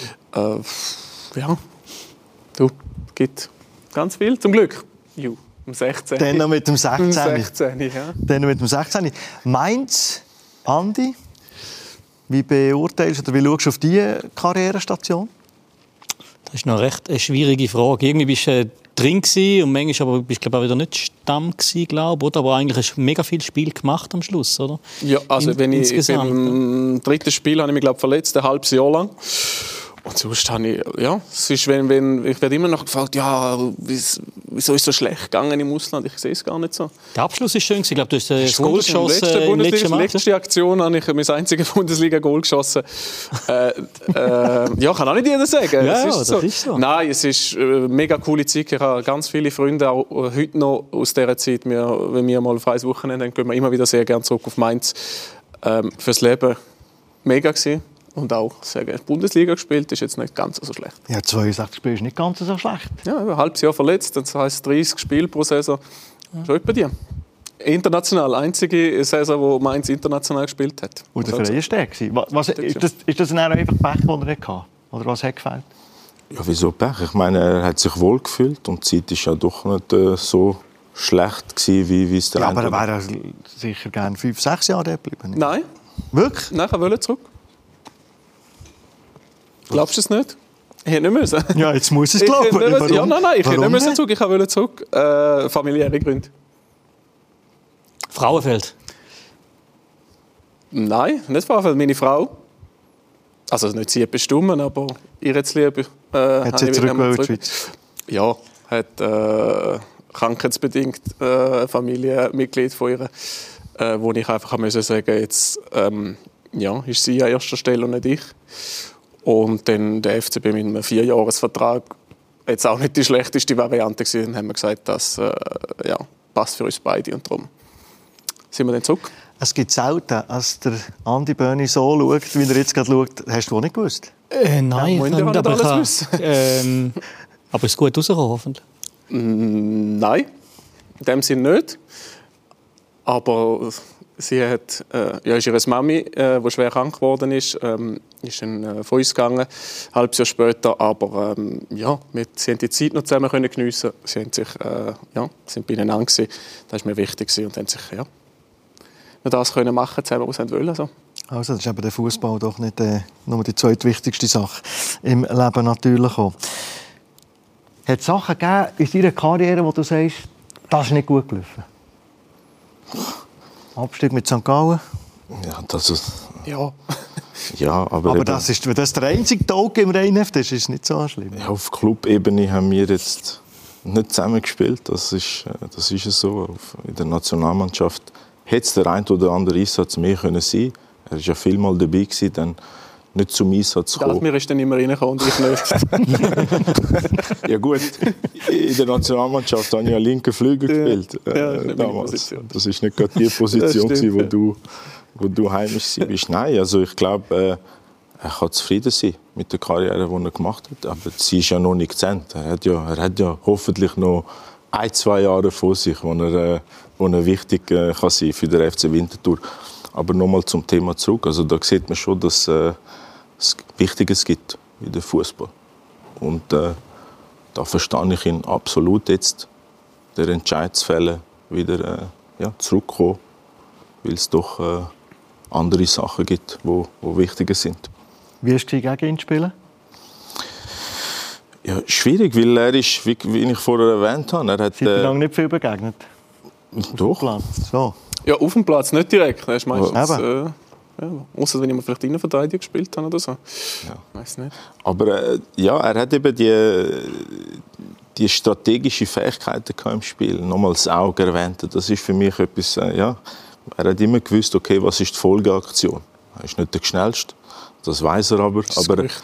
Gibt ganz viel, zum Glück. Um 16. Dann noch mit dem 16. 16, ja. Dann noch mit dem 16. Mainz, Andi, wie beurteilst oder wie schaust du auf diese Karrierestation? Das ist noch recht eine schwierige Frage. Irgendwie bist du drin gewesen und manchmal aber bist du wieder nicht Stamm gewesen, glaube ich. Aber eigentlich hast du mega viel Spiel gemacht am Schluss, oder? Ja, also im dritten Spiel habe ich mich verletzt, ein halbes Jahr lang. Und sonst habe ich, es ist, wenn ich werde immer noch gefragt, wieso ist es so schlecht gegangen im Ausland? Ich sehe es gar nicht so. Der Abschluss ist schön. Ich glaube, du hast das Goal geschossen im letzten Match. Letzte Aktion habe ich mein einziges Bundesliga-Goal geschossen. Kann auch nicht jeder sagen. Das ist so. Nein, es ist eine mega coole Zeit. Ich habe ganz viele Freunde, auch heute noch aus dieser Zeit. Wenn wir mal ein freies Wochenende haben, gehen wir immer wieder sehr gerne zurück auf Mainz. Fürs Leben mega gewesen. Und auch sehr gerne Bundesliga gespielt, ist jetzt nicht ganz so schlecht. Ja, 62 Spiele ist nicht ganz so schlecht. Ja, ein halbes Jahr verletzt, das heisst 30 Spiele pro Saison. Schon bei dir. International, einzige Saison, wo Mainz international gespielt hat. Und der Verein war ist das dann einfach Pech, den er hatte? Oder was hat gefehlt? Ja, wieso Pech? Ich meine, er hat sich wohl gefühlt und die Zeit war ja doch nicht so schlecht gewesen, wie es der aber er wäre sicher gerne 5-6 Jahre dort geblieben. Nein. Wirklich? Nein, er wollte zurück. Glaubst du es nicht? Ich hätte nicht müssen. Ja, jetzt muss ich es glauben. Nein, ich hätte nicht zurück. Ich wollte zurück. Familiäre Gründe. Frauenfeld? Nein, nicht Frauenfeld. Meine Frau. Also nicht sie bestimmen, aber ihre Liebe. Hat sie zurück in die Schweiz? Ja, hat krankheitsbedingt ein Familienmitglied von ihr, wo ich einfach sagen musste, jetzt ist sie an erster Stelle und nicht ich. Und dann der FCB mit einem 4-Jahres-Vertrag jetzt auch nicht die schlechteste Variante gewesen. Dann haben wir gesagt, das passt für uns beide und darum sind wir dann zurück. Es gibt selten, als der Andi Böhni so schaut, wie er jetzt gerade schaut. Hast du auch nicht gewusst? Nein, ich kann nicht alles wissen. Aber ist es gut rausgekommen, hoffentlich? Nein, in dem Sinne nicht. Aber sie hat, ist ihre Mami, die schwer krank geworden ist von uns gegangen, ein halbes Jahr später. Aber sie haben die Zeit noch zusammen geniessen. Sie haben sich, sind beieinander gewesen. Das war mir wichtig und haben sich noch das können machen, zusammen, was sie wollen. Also das ist eben der Fußball doch nicht nur die zweitwichtigste Sache im Leben natürlich auch. Hat es Sachen gegeben in deiner Karriere, wo du sagst, das ist nicht gut gelaufen? Abstieg mit St. Gallen? Ja, das ist... Ja. Ja, aber das ist der einzige Tag im Rhein-F, das ist nicht so schlimm. Ja, auf Clubebene haben wir jetzt nicht zusammen gespielt. Das ist so. In der Nationalmannschaft hätte es der ein oder andere Einsatz mehr können sein. Er war ja vielmal dabei gewesen, dann nicht zum Einsatz gekommen. Mir ist dann immer reingekommen und ich nicht. Ja gut, in der Nationalmannschaft habe ich ja linken Flügel gespielt. Damals. Das war nicht gerade die Position, wo du heimisch bist. Nein, also ich glaube, er kann zufrieden sein mit der Karriere, die er gemacht hat. Aber sie ist ja noch nicht zu Ende. Er hat ja hoffentlich noch 1-2 Jahre vor sich, wo er wichtig kann sein für den FC Winterthur. Aber nochmal zum Thema zurück. Also da sieht man schon, dass es Wichtiges gibt in der Fußball. Und da verstehe ich ihn absolut jetzt, der Entscheid zu fällen, wieder zurückkommen, weil es doch andere Sachen gibt, die wichtiger sind. Wie hast du gegen ihn spielen? Ja, schwierig, weil er ist, wie ich vorher erwähnt habe, er hat... Seid ihr lange nicht viel begegnet? Doch. So. Ja, auf dem Platz nicht direkt. Er ist meistens... Ja, außer wenn ich mal vielleicht Innenverteidiger gespielt habe oder so. Ja. Weiß nicht. Aber er hat eben die strategische Fähigkeiten im Spiel. Nochmal das Auge erwähnt. Das ist für mich etwas, er hat immer gewusst, okay, was ist die Folgeaktion. Er ist nicht der Schnellste. Das weiß er aber. Das Gerücht.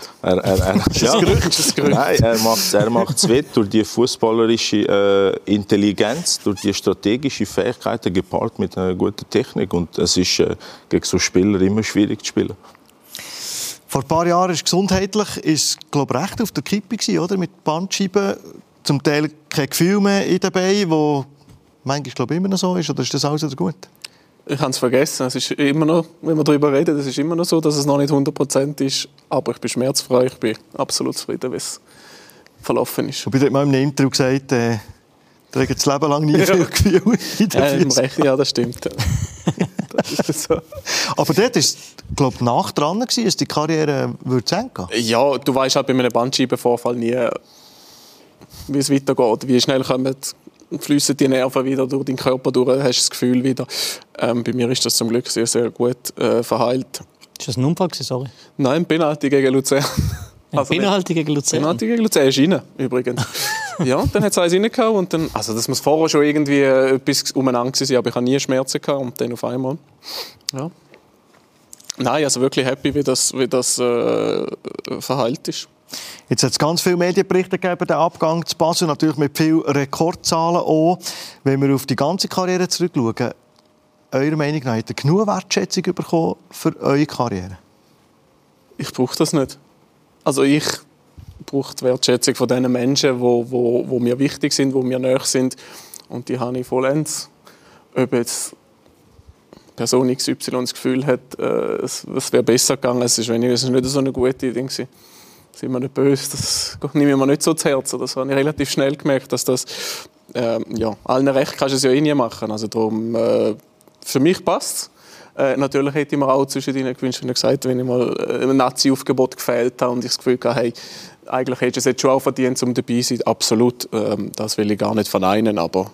Das Gerücht. Nein, er macht es wett durch die fußballerische Intelligenz, durch die strategische Fähigkeiten gepaart mit einer guten Technik. Und es ist gegen so Spieler immer schwierig zu spielen. Vor ein paar Jahren ist gesundheitlich recht auf der Kippe gewesen, oder? Mit Bandscheiben, zum Teil kein Gefühl mehr in den Beinen, wo manchmal immer noch so ist. Oder ist das alles wieder gut? Ich habe es vergessen. Es ist immer noch, wenn wir darüber reden, es ist immer noch so, dass es noch nicht 100% ist. Aber ich bin schmerzfrei. Ich bin absolut zufrieden, wie es verlaufen ist. Und ich habe mal in einem Interview gesagt, er hat das Leben lang nie viel Gefühl in den Füßen. Ja, das stimmt. Das ist so. Aber dort war, glaube ich, nach dran, dass die Karriere zu Ende gehen. Ja, du weißt halt bei einem Bandscheibenvorfall nie, wie es weitergeht. Wie schnell fließen die Nerven wieder durch deinen Körper durch, hast du das Gefühl wieder. Bei mir ist das zum Glück sehr, sehr gut verheilt. Ist das ein Unfall gewesen, sorry? Nein, Penalty gegen Luzern. Penalty gegen Luzern? Penalty gegen Luzern ist rein, übrigens. Ja, und dann hat es eins reingehauen und dann, also das muss vorher schon irgendwie etwas umeinander sein, aber ich habe nie Schmerzen gehabt und dann auf einmal. Ja. Nein, also wirklich happy, wie das verheilt ist. Jetzt hat es ganz viele Medienberichte gegeben, den Abgang zu Basel, natürlich mit vielen Rekordzahlen auch. Wenn wir auf die ganze Karriere zurückschauen, eurer Meinung nach, habt ihr genug Wertschätzung bekommen für eure Karriere? Ich brauche das nicht. Also ich brauche die Wertschätzung von den Menschen, die mir wichtig sind, die mir nahe sind. Und die habe ich vollends. Ob jetzt Person XY das Gefühl hat, es wäre besser gegangen, es ist nicht so eine gute Idee gewesen. Sind wir nicht böse, das nehme ich mir nicht so zu Herzen. Das habe ich relativ schnell gemerkt, dass das allen recht kannst du es ja nie machen. Also darum, für mich passt es. Natürlich hätte ich mir auch zwischen ihnen gewünscht, wenn ich gesagt, wenn ich mal ein Nazi-Aufgebot gefehlt habe und ich das Gefühl hatte, hey, eigentlich hättest du es jetzt schon auch verdient, um dabei zu sein. Absolut, das will ich gar nicht verneinen, aber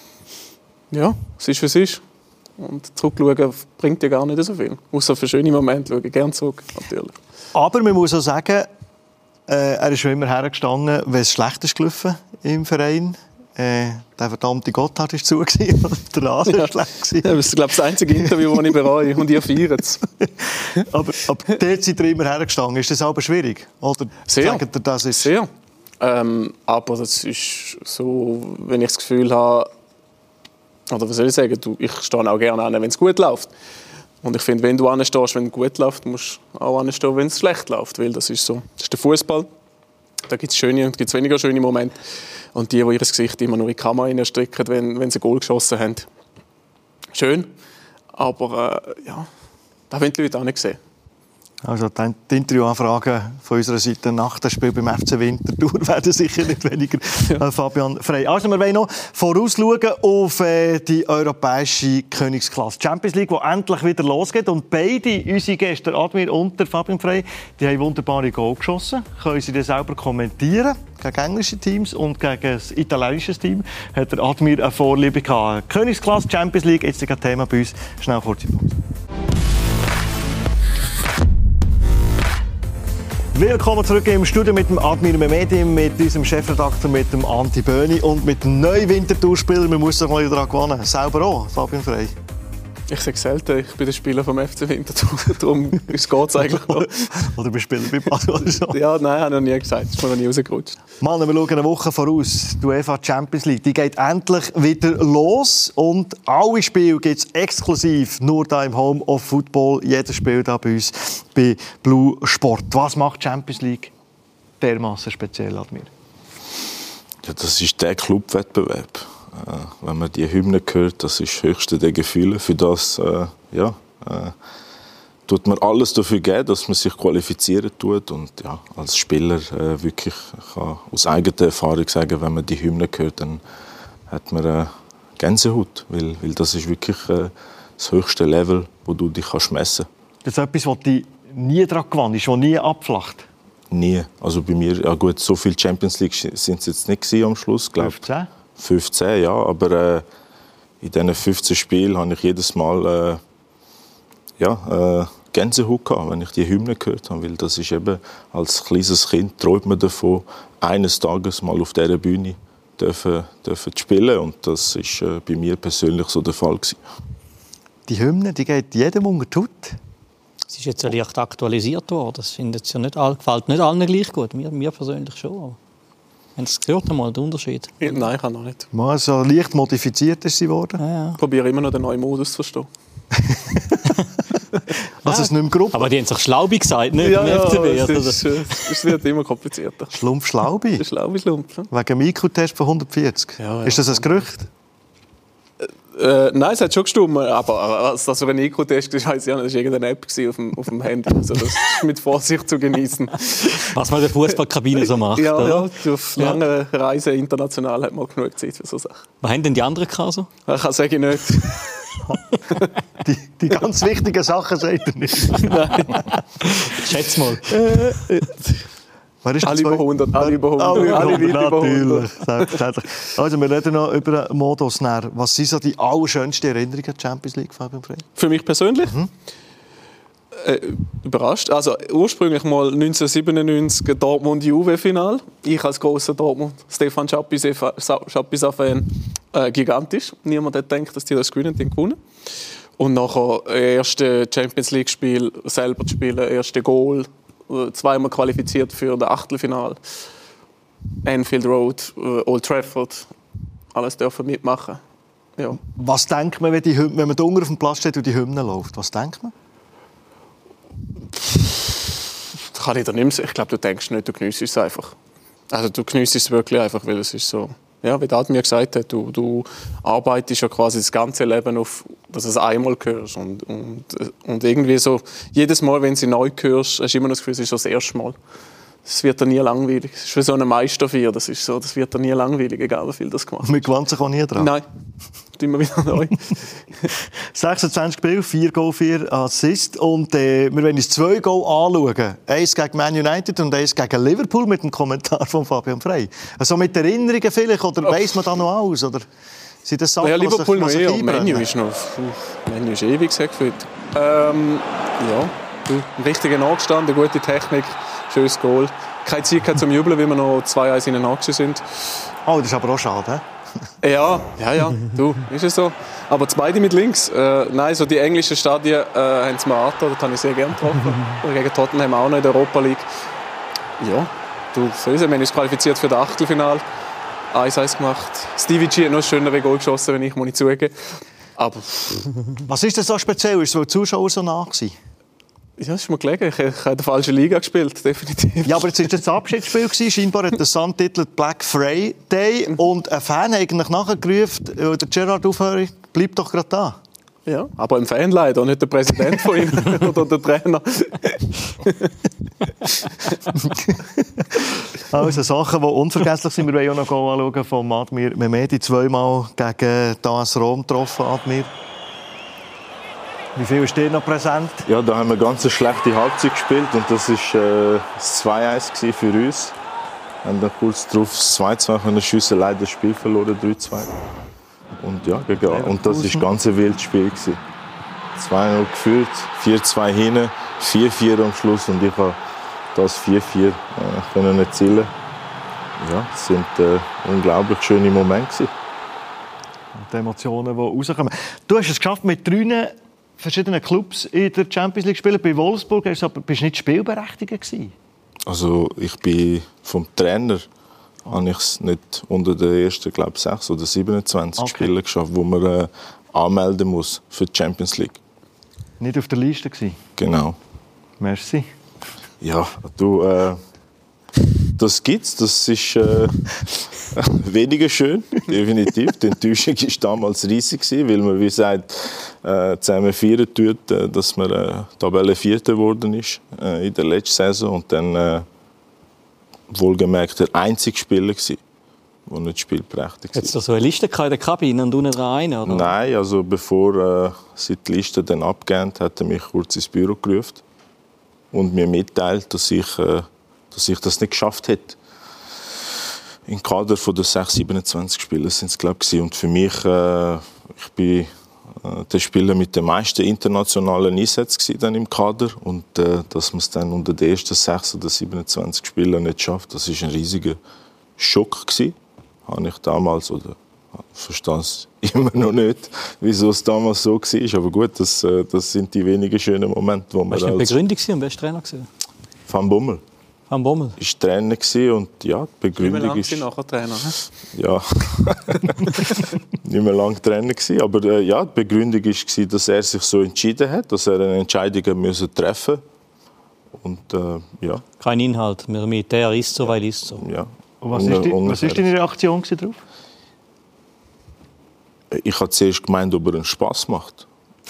ja, es ist, wie es ist. Und zurückschauen bringt ja gar nicht so viel. Außer für schöne Momente schaue ich gerne zurück, natürlich. Aber man muss auch sagen, er ist schon immer hergestanden, wenn es schlecht ist gelaufen im Verein. Der verdammte Gotthard war zu, der Rasen war schlecht. Ja, das ist, glaube ich, das einzige Interview, das ich bereue. Und ihr feiert es. aber dort seid ihr immer hergestanden. Ist das aber schwierig? Oder sehr. Sagt ihr, das ist... Sehr. Aber das ist so, wenn ich das Gefühl habe, oder was soll ich sagen, ich stehe auch gerne an, wenn es gut läuft. Und ich finde, wenn du anstehst, wenn es gut läuft, musst du auch anstehen, wenn es schlecht läuft. Weil das ist so. Das ist der Fußball. Da gibt es schöne und weniger schöne Momente. Und die ihr Gesicht immer nur in die Kamera reinstecken, wenn sie ein Goal geschossen haben. Schön. Aber das wollen die Leute auch nicht sehen. Also die Interviewanfragen von unserer Seite nach dem Spiel beim FC Winterthur werden sicher nicht weniger, Fabian Frey. Also wir wollen noch vorausschauen auf die europäische Königsklasse Champions League, die endlich wieder losgeht. Und beide, unsere Gäste, Admir und Fabian Frey, die haben wunderbare Goal geschossen. Können Sie das selber kommentieren? Gegen englische Teams und gegen das italienische Team hat der Admir eine Vorliebe gehabt. Königsklasse Champions League, jetzt ein Thema bei uns. Schnell kurze Pause. Willkommen zurück im Studio mit dem Admir Mehmeti, mit unserem Chefredakteur, mit dem Antti Böhni und mit dem neuen Winterthur-Spieler. Man muss doch mal daran gewonnen. Selber auch, Fabian Frey. Ich sage selten, ich bin der Spieler vom FC Winterthur, darum geht es eigentlich noch. Oder bist du Spieler bei Basel oder so? Ja, nein, habe ich noch nie gesagt, das ist mir noch nie rausgerutscht. Mann, wir schauen eine Woche voraus. Die UEFA Champions League, die geht endlich wieder los und alle Spiele gibt es exklusiv nur hier im Home of Football. Jedes Spiel hier bei uns bei Blue Sport. Was macht die Champions League dermaßen speziell, Admir? Ja, das ist der Clubwettbewerb. Wenn man die Hymne hört, das ist das höchste der Gefühle. Für das tut man alles dafür geben, dass man sich qualifizieren tut. Und ja, als Spieler wirklich, ich kann aus eigener Erfahrung sagen, wenn man die Hymne hört, dann hat man Gänsehaut, weil das ist wirklich das höchste Level, wo du dich messen kannst. Das ist etwas, was dich nie daran gewandt ist, was nie abflacht? Nie. Also bei mir, ja gut, so viele Champions League sind es jetzt nicht am Schluss, glaube ich. 15, ja, aber in diesen 15 Spielen habe ich jedes Mal Gänsehaut gehabt, wenn ich die Hymne gehört habe, weil das ist eben, als kleines Kind träumt man davon, eines Tages mal auf dieser Bühne dürfen spielen, und das ist bei mir persönlich so der Fall gewesen. Die Hymne, die geht jedem unter die Haut. Es ist jetzt ja leicht aktualisiert worden, das findet ja nicht gefällt nicht allen gleich gut, mir persönlich schon. Haben Sie es gehört einmal, den Unterschied? Nein, ich kann noch nicht. Mal so leicht modifiziert ist sie worden. Ja. Ich probiere immer noch den neuen Modus zu verstehen. Also es ist nicht mehr Gruppe. Aber die haben sich Schlaubi gesagt, nicht? Ja, es wird immer komplizierter. Schlumpf-Schlaubi? Der Schlaubi-Schlumpf. Ne? Wegen dem IQ-Test von 140? Ja. Ist das ein Gerücht? Nein, es hat schon gestimmt, aber als das so ein IQ-Test war, weiss ich ja nicht, das war irgendeine App auf dem Handy. Also das ist mit Vorsicht zu genießen. Was man in der Fußballkabine so macht. Ja, auf langen Reisen international hat man genug Zeit für so Sachen. Was haben denn die anderen gehabt so? Ich kann sagen, nicht. Die ganz wichtigen Sachen sagt er nicht. Nein. Schätz mal. Alle über 100. Alle weit über 100. Selbstverständlich. Also, wir reden noch über den Modus. Was sind so die allerschönsten Erinnerungen an die Champions League, Fabian Frey? Für mich persönlich? Überrascht. Also, ursprünglich mal 1997 Dortmund-Juve-Final. Ich als grosser Dortmund-Stefan Schapisa-Fan gigantisch. Niemand hat gedacht, dass die das gewinnen. Die gewonnen. Und nachher erste Champions League-Spiel selber zu spielen, erste Goal. Zweimal qualifiziert für das Achtelfinale. Anfield Road, Old Trafford. Alles dürfen mitmachen. Ja. Was denkt man, wenn man da unten auf dem Platz steht und die Hymne läuft? Was denkt man? Das kann ich dir nicht mehr sagen. Ich glaube, du denkst nicht, du geniessest es einfach. Also du geniessest es wirklich einfach, weil es ist so... Ja, wie Dad mir gesagt hat, du arbeitest ja quasi das ganze Leben auf, dass du es einmal hörst. Und irgendwie so, jedes Mal, wenn du sie neu hörst, hast du immer das Gefühl, es ist das erste Mal. Es wird dir nie langweilig. Es ist wie so eine Meisterfeier. Das ist so, das wird dir nie langweilig, egal wie viel das gemacht hat. Man gewöhnt sich auch nie dran? Nein, immer wieder neu. 26 Spiele, 4 Goal, 4 Assists. Und wir wollen uns 2 Goal anschauen. Eins gegen Man United und eins gegen Liverpool mit dem Kommentar von Fabian Frey. Also mit Erinnerungen vielleicht, oder weiss man da noch alles? Oder sind das Sachen, ja, Liverpool noch eher. Menu ist noch... Menu ist ewig gefühlt. Ja, du, richtig angestanden, gute Technik, schönes Goal. Keine Zeit zum Jubeln, weil wir noch 2-1 in den Achse sind. Oh, das ist aber auch schade, he? Ja, du, ist es so. Aber beide mit links. Nein, so die englischen Stadien haben es mir angetan, das habe ich sehr gerne getroffen. Gegen Tottenham auch noch in der Europa League. Ja, du, so ist es. Wir haben uns qualifiziert für das Achtelfinale. 1-1 gemacht. Stevie G hat noch ein schöneres Goal geschossen, wenn ich muss nicht zugeben. Aber... Was ist denn so speziell? Ist es, weil die Zuschauer so nah waren? Ja, das ist mir gelegen. Ich habe in der falschen Liga gespielt, definitiv. Ja, aber jetzt war das Abschiedsspiel. Scheinbar hat der Sun titelt Black Friday. Und ein Fan hat eigentlich nachgerufen, der Gerrard aufhören, bleib doch gerade da. Ja, aber ein Fan leider, nicht der Präsident von ihm oder der Trainer. Also Sachen, die unvergesslich sind. Wir wollen auch noch anschauen von Admir Mehmedi. 2-mal gegen AS Rom getroffen, Admir. Wie viel ist dir noch präsent? Ja, da haben wir ganz eine schlechte Halbzeit gespielt und das war das 2-1 für uns. Wir haben dann kurz darauf das 2-2 schiessen, leider das Spiel verloren, 3-2. Und ja, und das war ein ganz wildes Spiel. 2-0 geführt, 4-2 hinten, 4-4 am Schluss und ich konnte das 4-4 erzielen. Ja, es waren unglaublich schöne Momente. Die Emotionen, die rauskommen. Du hast es geschafft, mit 3 verschiedenen Clubs in der Champions League zu spielen. Bei Wolfsburg bist du nicht spielberechtigt gewesen. Also ich bin vom Trainer, habe ich es nicht unter den ersten, glaube ich, 6 oder 27 Spielen geschafft, wo man anmelden muss für die Champions League. Nicht auf der Liste gewesen? Genau. Merci. Ja, du, das gibt's. Das ist weniger schön, definitiv. Die Enttäuschung war damals riesig, weil man, wie gesagt, zusammen feiern tut, dass man Tabellenvierter geworden ist in der letzten Saison und dann wohlgemerkt der einzige Spieler war, der nicht spielberechtigt war. Hat es da so eine Liste in der Kabine und unten dran eine, oder? Nein, also bevor sie die Liste dann abgegeben hat er mich kurz ins Büro gerufen und mir mitteilt, dass ich das nicht geschafft hätte. Im Kader von den 6-27 Spielern sind es, glaube ich. Und für mich, ich bin der Spieler mit den meisten internationalen Einsätzen dann im Kader. Und dass man es dann unter den ersten 6 oder 27 Spielern nicht schafft, das war ein riesiger Schock gewesen. Habe ich damals, oder verstehe es immer noch nicht, wieso es damals so war. Aber gut, das sind die wenigen schönen Momente, wo man... Warst du eine Begründung und wer war Trainer? Van Bommel. Van Bommel? Ich war Trainer und ja, die Begründung ist... Wie lange nachher Trainer? Ja, nicht mehr lange Trainer gewesen, aber ja, die Begründung war, dass er sich so entschieden hat, dass er eine Entscheidung treffen musste. Und ja. Kein Inhalt, Militär ist so, weil ist so. Ja. Was ist deine Reaktion darauf? Ich habe zuerst gemeint, ob er einen Spass macht.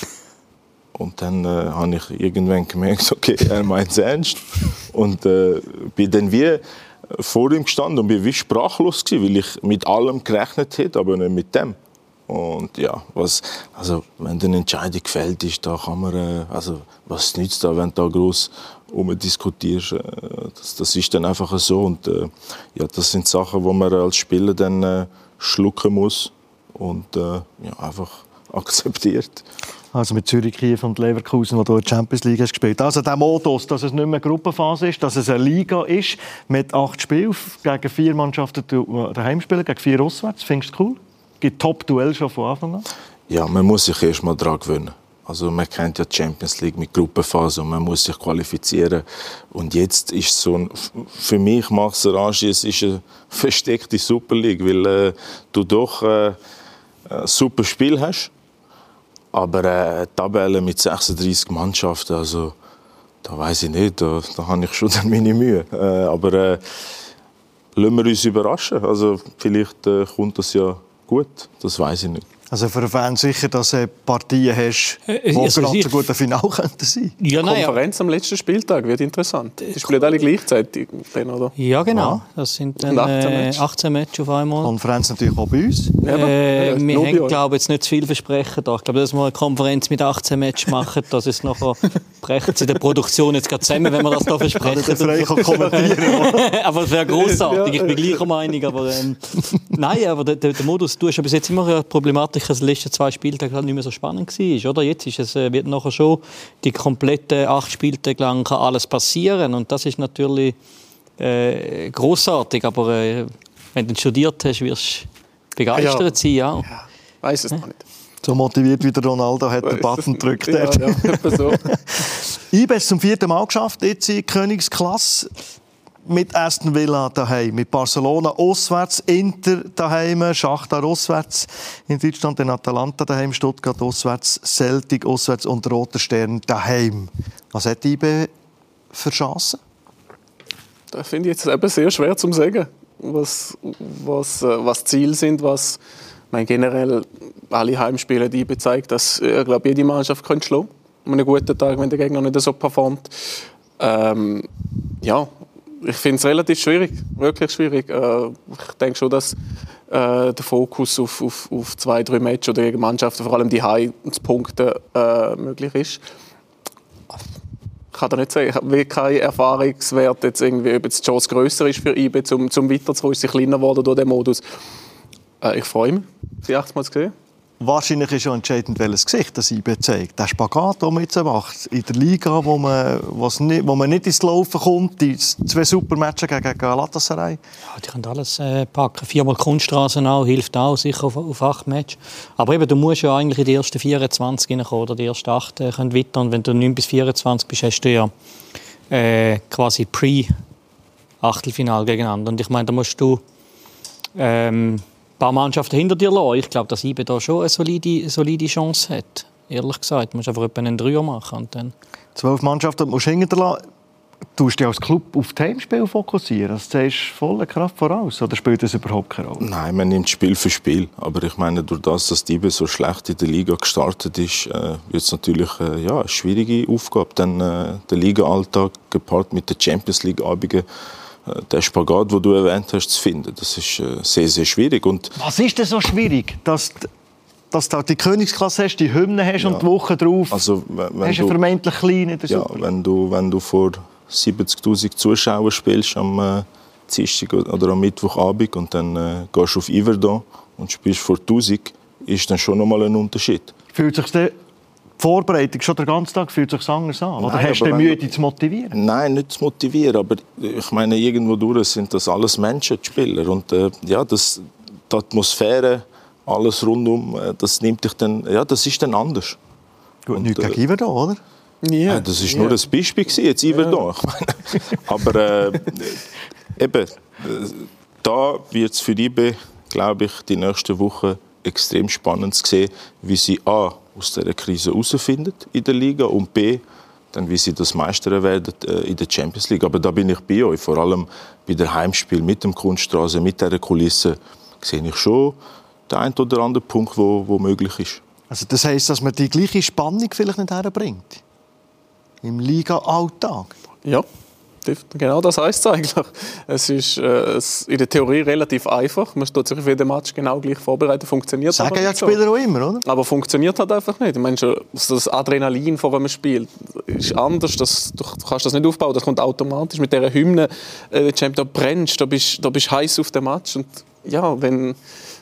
Und dann habe ich irgendwann gemerkt, okay, er meint es ernst. Und bin dann wie vor ihm gestanden und bin wie sprachlos gewesen, weil ich mit allem gerechnet hätte, aber nicht mit dem. Und ja, wenn eine Entscheidung gefällt ist, da kann man, was nützt da, wenn du da gross diskutierst? Das ist dann einfach so. Und ja, das sind Sachen, die man als Spieler dann schlucken muss und einfach akzeptiert. Also mit Zürich, Kiew und Leverkusen, wo du in der Champions League hast gespielt. Also der Modus, dass es nicht mehr eine Gruppenphase ist, dass es eine Liga ist mit 8 Spielen gegen 4 Mannschaften daheim spielen, gegen 4 auswärts. Findest du das cool? Gibt Top-Duell schon von Anfang an? Ja, man muss sich erst mal daran gewöhnen. Also man kennt ja die Champions League mit Gruppenphase und man muss sich qualifizieren. Und jetzt ist so für mich macht es Arrange, es ist eine versteckte Super League, weil du doch ein super Spiel hast. Aber eine Tabelle mit 36 Mannschaften, also da weiss ich nicht, da habe ich schon meine Mühe. Aber lassen wir uns überraschen. Also vielleicht kommt das ja gut, das weiss ich nicht. Also für einen Fan sicher, dass du Partien hast, die gerade so gut ein Finale könnten sein. Ja, Konferenz am letzten Spieltag wird interessant. Die spielen alle gleichzeitig, oder? Ja, genau. Das sind dann 18 Matches auf einmal. Konferenz natürlich auch bei uns. Wir haben, glaube ich, jetzt nicht zu viel versprechen. Ich glaube, dass wir eine Konferenz mit 18 Matches machen, dass es nachher brechen sie in der Produktion jetzt gerade zusammen, wenn wir das hier versprechen. Kommentieren. Aber das wäre grossartig. Ich bin gleicher Meinung. Aber, nein, aber der Modus, du hast bis jetzt immer eine Problematik, dass die letzten 2 Spieltage nicht mehr so spannend war. Oder? Jetzt ist es, wird nachher schon die kompletten 8 Spieltage lang alles passieren. Und das ist natürlich grossartig. Aber wenn du studiert hast, wirst du begeistert sein. Ja. Weiss es noch nicht. So motiviert wie der Ronaldo hat den Button gedrückt. Ja, so. IB zum 4. Mal geschafft, jetzt in Königsklasse. Mit Aston Villa daheim, mit Barcelona auswärts, Inter daheim, Schachtar auswärts in Deutschland, den Atalanta daheim, Stuttgart auswärts, Celtic auswärts und Roter Stern daheim. Was hat IB für Chancen? Das finde ich jetzt eben sehr schwer zu sagen, was Ziele sind, was generell alle Heimspiele die IB zeigt, dass ich glaube, jede Mannschaft könnte schlagen an einem guten Tag, wenn der Gegner nicht so performt. Ja. Ich finde es relativ schwierig, wirklich schwierig. Ich denke schon, dass der Fokus auf 2-3 Matches oder gegen Mannschaften, vor allem die Heim zu punkten, möglich ist. Ich kann da nicht sagen, ich habe keinen Erfahrungswert, jetzt irgendwie, ob jetzt die Chance grösser ist für IB, zum weiterzukommen, ist sie kleiner geworden durch den Modus. Ich freue mich, sie 8 Mal zu sehen. wahrscheinlich ist ja entscheidend, welches Gesicht das IB zeigt. Der Spagat, den man jetzt macht, in der Liga, wo man nicht ins Laufen kommt, die 2 Supermatches gegen Galatasaray. Ja, die können alles packen. 4-mal Kunststraße auch, hilft auch sicher auf 8 Matches. Aber eben, du musst ja eigentlich in die ersten 24 reinkommen, oder die ersten 8 können weiter. Und wenn du 9 bis 24 bist, hast du ja quasi Pre-Achtelfinale gegeneinander. Und ich meine, da musst du ein paar Mannschaften hinter dir lassen. Ich glaube, dass IB da schon eine solide Chance hat. Ehrlich gesagt, du musst einfach einen 3er machen. Und dann 12 Mannschaften musst du hinter dir lassen. Du musst dich als Club auf das Heimspiel fokussieren. Das zählst du voller Kraft voraus. Oder spielt das überhaupt keine Rolle? Nein, man nimmt Spiel für Spiel. Aber ich meine, durch das, dass die IB so schlecht in der Liga gestartet ist, wird es natürlich eine schwierige Aufgabe. Dann der Liga-Alltag gepaart mit der Champions-League-Abende, den Spagat, den du erwähnt hast, zu finden. Das ist sehr, sehr schwierig. Und was ist denn so schwierig, dass du die Königsklasse hast, die Hymne hast und die Woche drauf also, hast du vermeintlich klein in der Super. Wenn du vor 70'000 Zuschauern spielst am Dienstag oder am Mittwochabend und dann gehst du auf Yverdon und spielst vor 1000, ist dann schon nochmal ein Unterschied. Fühlt sich die Vorbereitung schon den ganzen Tag fühlt sich anders an? Oder hast du Mühe, dich zu motivieren? Nein, nicht zu motivieren, aber ich meine, irgendwo durch sind das alles Menschen, die Spieler. Und die Atmosphäre, alles rundum, das nimmt dich dann, das ist dann anders. Gut, nichts gegen Yverdon, oder? Ja, das war nur ein Beispiel, jetzt Yverdon. Aber eben, da wird es für IB, glaube ich, die nächsten Wochen extrem spannend zu sehen, wie sie A, aus dieser Krise herausfinden in der Liga und B, dann wie sie das meistern werden in der Champions League. Aber da bin ich bei euch, vor allem bei der Heimspiel mit dem Kunststraße, mit dieser Kulisse, sehe ich schon den einen oder anderen Punkt, wo möglich ist. Also das heisst, dass man die gleiche Spannung vielleicht nicht herbringt? Im Liga-Alltag? Ja, genau das heisst es eigentlich. Es ist in der Theorie relativ einfach. Man tut sich für jeden Match genau gleich vorbereiten. Funktioniert sagen ja die Spieler auch immer, oder? Aber funktioniert halt einfach nicht. Ich meine, schon das Adrenalin, vor dem man spielt, ist anders. Du kannst das nicht aufbauen. Das kommt automatisch mit dieser Hymne. Da brennst du, da bist heiß auf den Match. Und ja, wenn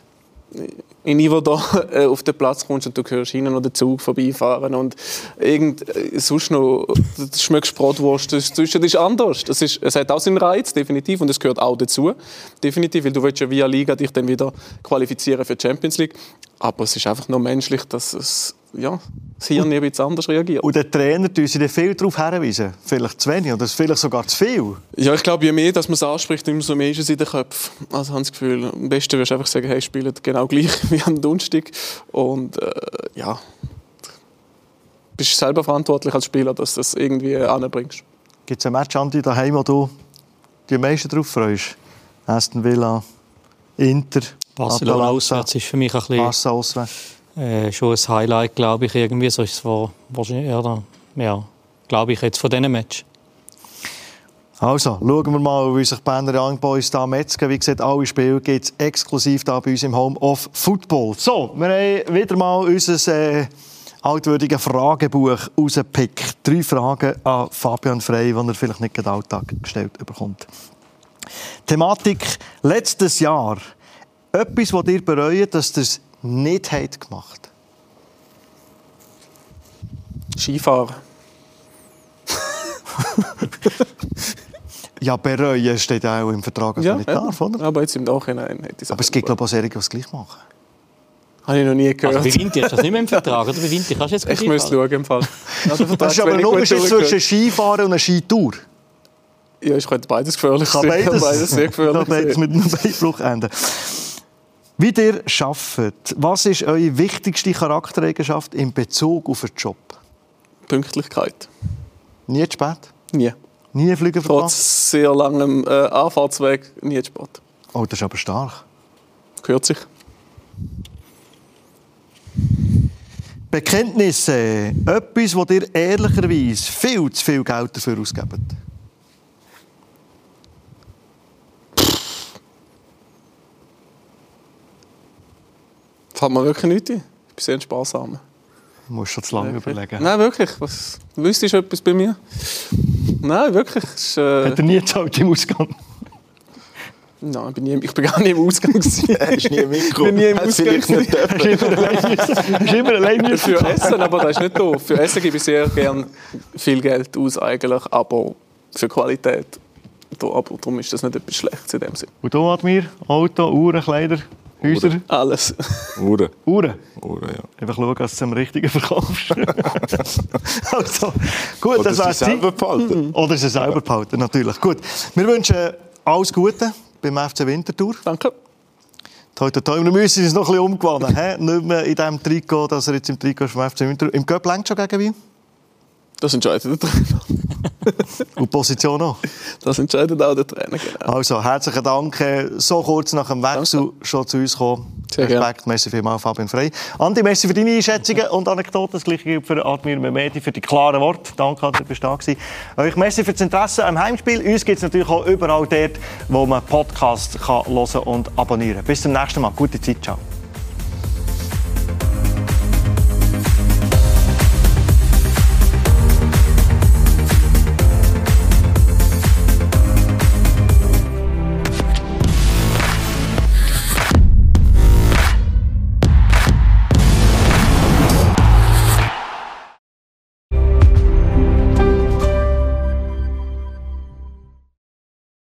in Yverdon auf den Platz kommst und du hörst hinten noch den Zug vorbeifahren und sonst noch schmeckst Bratwurst, das ist anders. Es hat auch seinen Reiz, definitiv, und es gehört auch dazu, definitiv, weil du willst ja via Liga dich dann wieder qualifizieren für die Champions League. Aber es ist einfach nur menschlich, dass das Hirn ein bisschen anders reagiert. Und der Trainer tun sie viel darauf hinweisen? Vielleicht zu wenig oder vielleicht sogar zu viel? Ja, ich glaube, je mehr dass man es anspricht, umso mehr ist es in den Köpfen. Also habe ich das Gefühl, am besten wirst du einfach sagen, hey, spielt genau gleich wie am Donnerstag. Und du bist selber verantwortlich als Spieler, dass du das irgendwie anbringst. Gibt es ein Match, Andi, daheim, wo du dich am meisten drauf freust? Aston Villa, Inter, Barcelona auswärts ist für mich ein bisschen Barca auswärts. Schon ein Highlight, glaube ich, irgendwie. So ist es wahrscheinlich, glaube ich, jetzt von diesen Match. Also, schauen wir mal, wie sich die Berner Young Boys da metzgen. Wie gesagt, alle Spiele gibt es exklusiv da bei uns im Home of Football. So, wir haben wieder mal unser altwürdiges Fragebuch rausgepickt. 3 Fragen an Fabian Frey, die er vielleicht nicht den Alltag gestellt bekommt. Thematik letztes Jahr. Etwas, das ihr bereut, dass ihr es nicht gemacht. Skifahren. Ja, bereuen steht auch im Vertrag, dass man nicht darf, oder? Aber jetzt im Nachhinein hätte ich es. Aber es gibt, glaube ich, auch Serien, die es gleich machen. Habe ich noch nie gehört. Also bei Winter ist das nicht mehr im Vertrag, oder? Bei Winter kannst du jetzt ich muss schauen im Fall. Das ist aber ein Unterschied zwischen Skifahren und einer Skitour. Ja, ich könnte beides gefährlich sein. Beides sehr gefährlich beides mit einem Beibruch enden. Wie ihr arbeitet, was ist eure wichtigste Charaktereigenschaft in Bezug auf den Job? Pünktlichkeit. Nie zu spät? Nie. Nie Flüge verpasst? Trotz sehr langem Anfahrtsweg nie zu spät. Oh, das ist aber stark. Gehört sich. Bekenntnisse. Etwas, wo ihr ehrlicherweise viel zu viel Geld dafür ausgebt. Fällt mir wirklich nichts ein. Ich bin sehr sparsam. Du musst schon zu lange überlegen. Nein, wirklich. Wüsstest du etwas bei mir? Nein, wirklich. Hat er nie gezahlt im Ausgang? Nein, ich bin gar nicht im Ausgang. Hast nie mitgekommen? Nie im Ausgang. Vielleicht nicht Hast immer allein Für Essen, aber das ist nicht doof. Für Essen gebe ich sehr gerne viel Geld aus, eigentlich, aber für Qualität. Aber darum ist das nicht etwas Schlechtes in dem Sinne. Und du, Admir? Auto, Uhren, Kleider, Häuser? Alles. Uhren. Uhren? Uhren, ja. Einfach schauen, dass du am richtigen verkaufst. Also, gut, Oder das sie wär's. selber behalten. Oder sie selber behalten, natürlich. Gut, wir wünschen alles Gute beim FC Winterthur. Danke. Toi, toi, toi. Wir müssen uns noch ein bisschen umgewandern. Nicht mehr in dem Trikot, dass er jetzt im Trikot ist vom FC Winterthur. Im Cup längt schon gegen Wien? Das entscheidet der Trainer. Und die Position auch? Das entscheidet auch der Trainer, genau. Also, herzlichen Dank. So kurz nach dem Wechsel schon zu uns kommen. Sehr Respekt, merci vielmals, Fabian Frey. Andi, merci für deine Einschätzungen und Anekdoten. Das Gleiche gilt für Admir Mehmedi, für die klaren Worte. Danke, dass du da warst. Euch merci für das Interesse am Heimspiel. Uns gibt es natürlich auch überall dort, wo man Podcasts hören und abonnieren kann. Bis zum nächsten Mal. Gute Zeit. Ciao.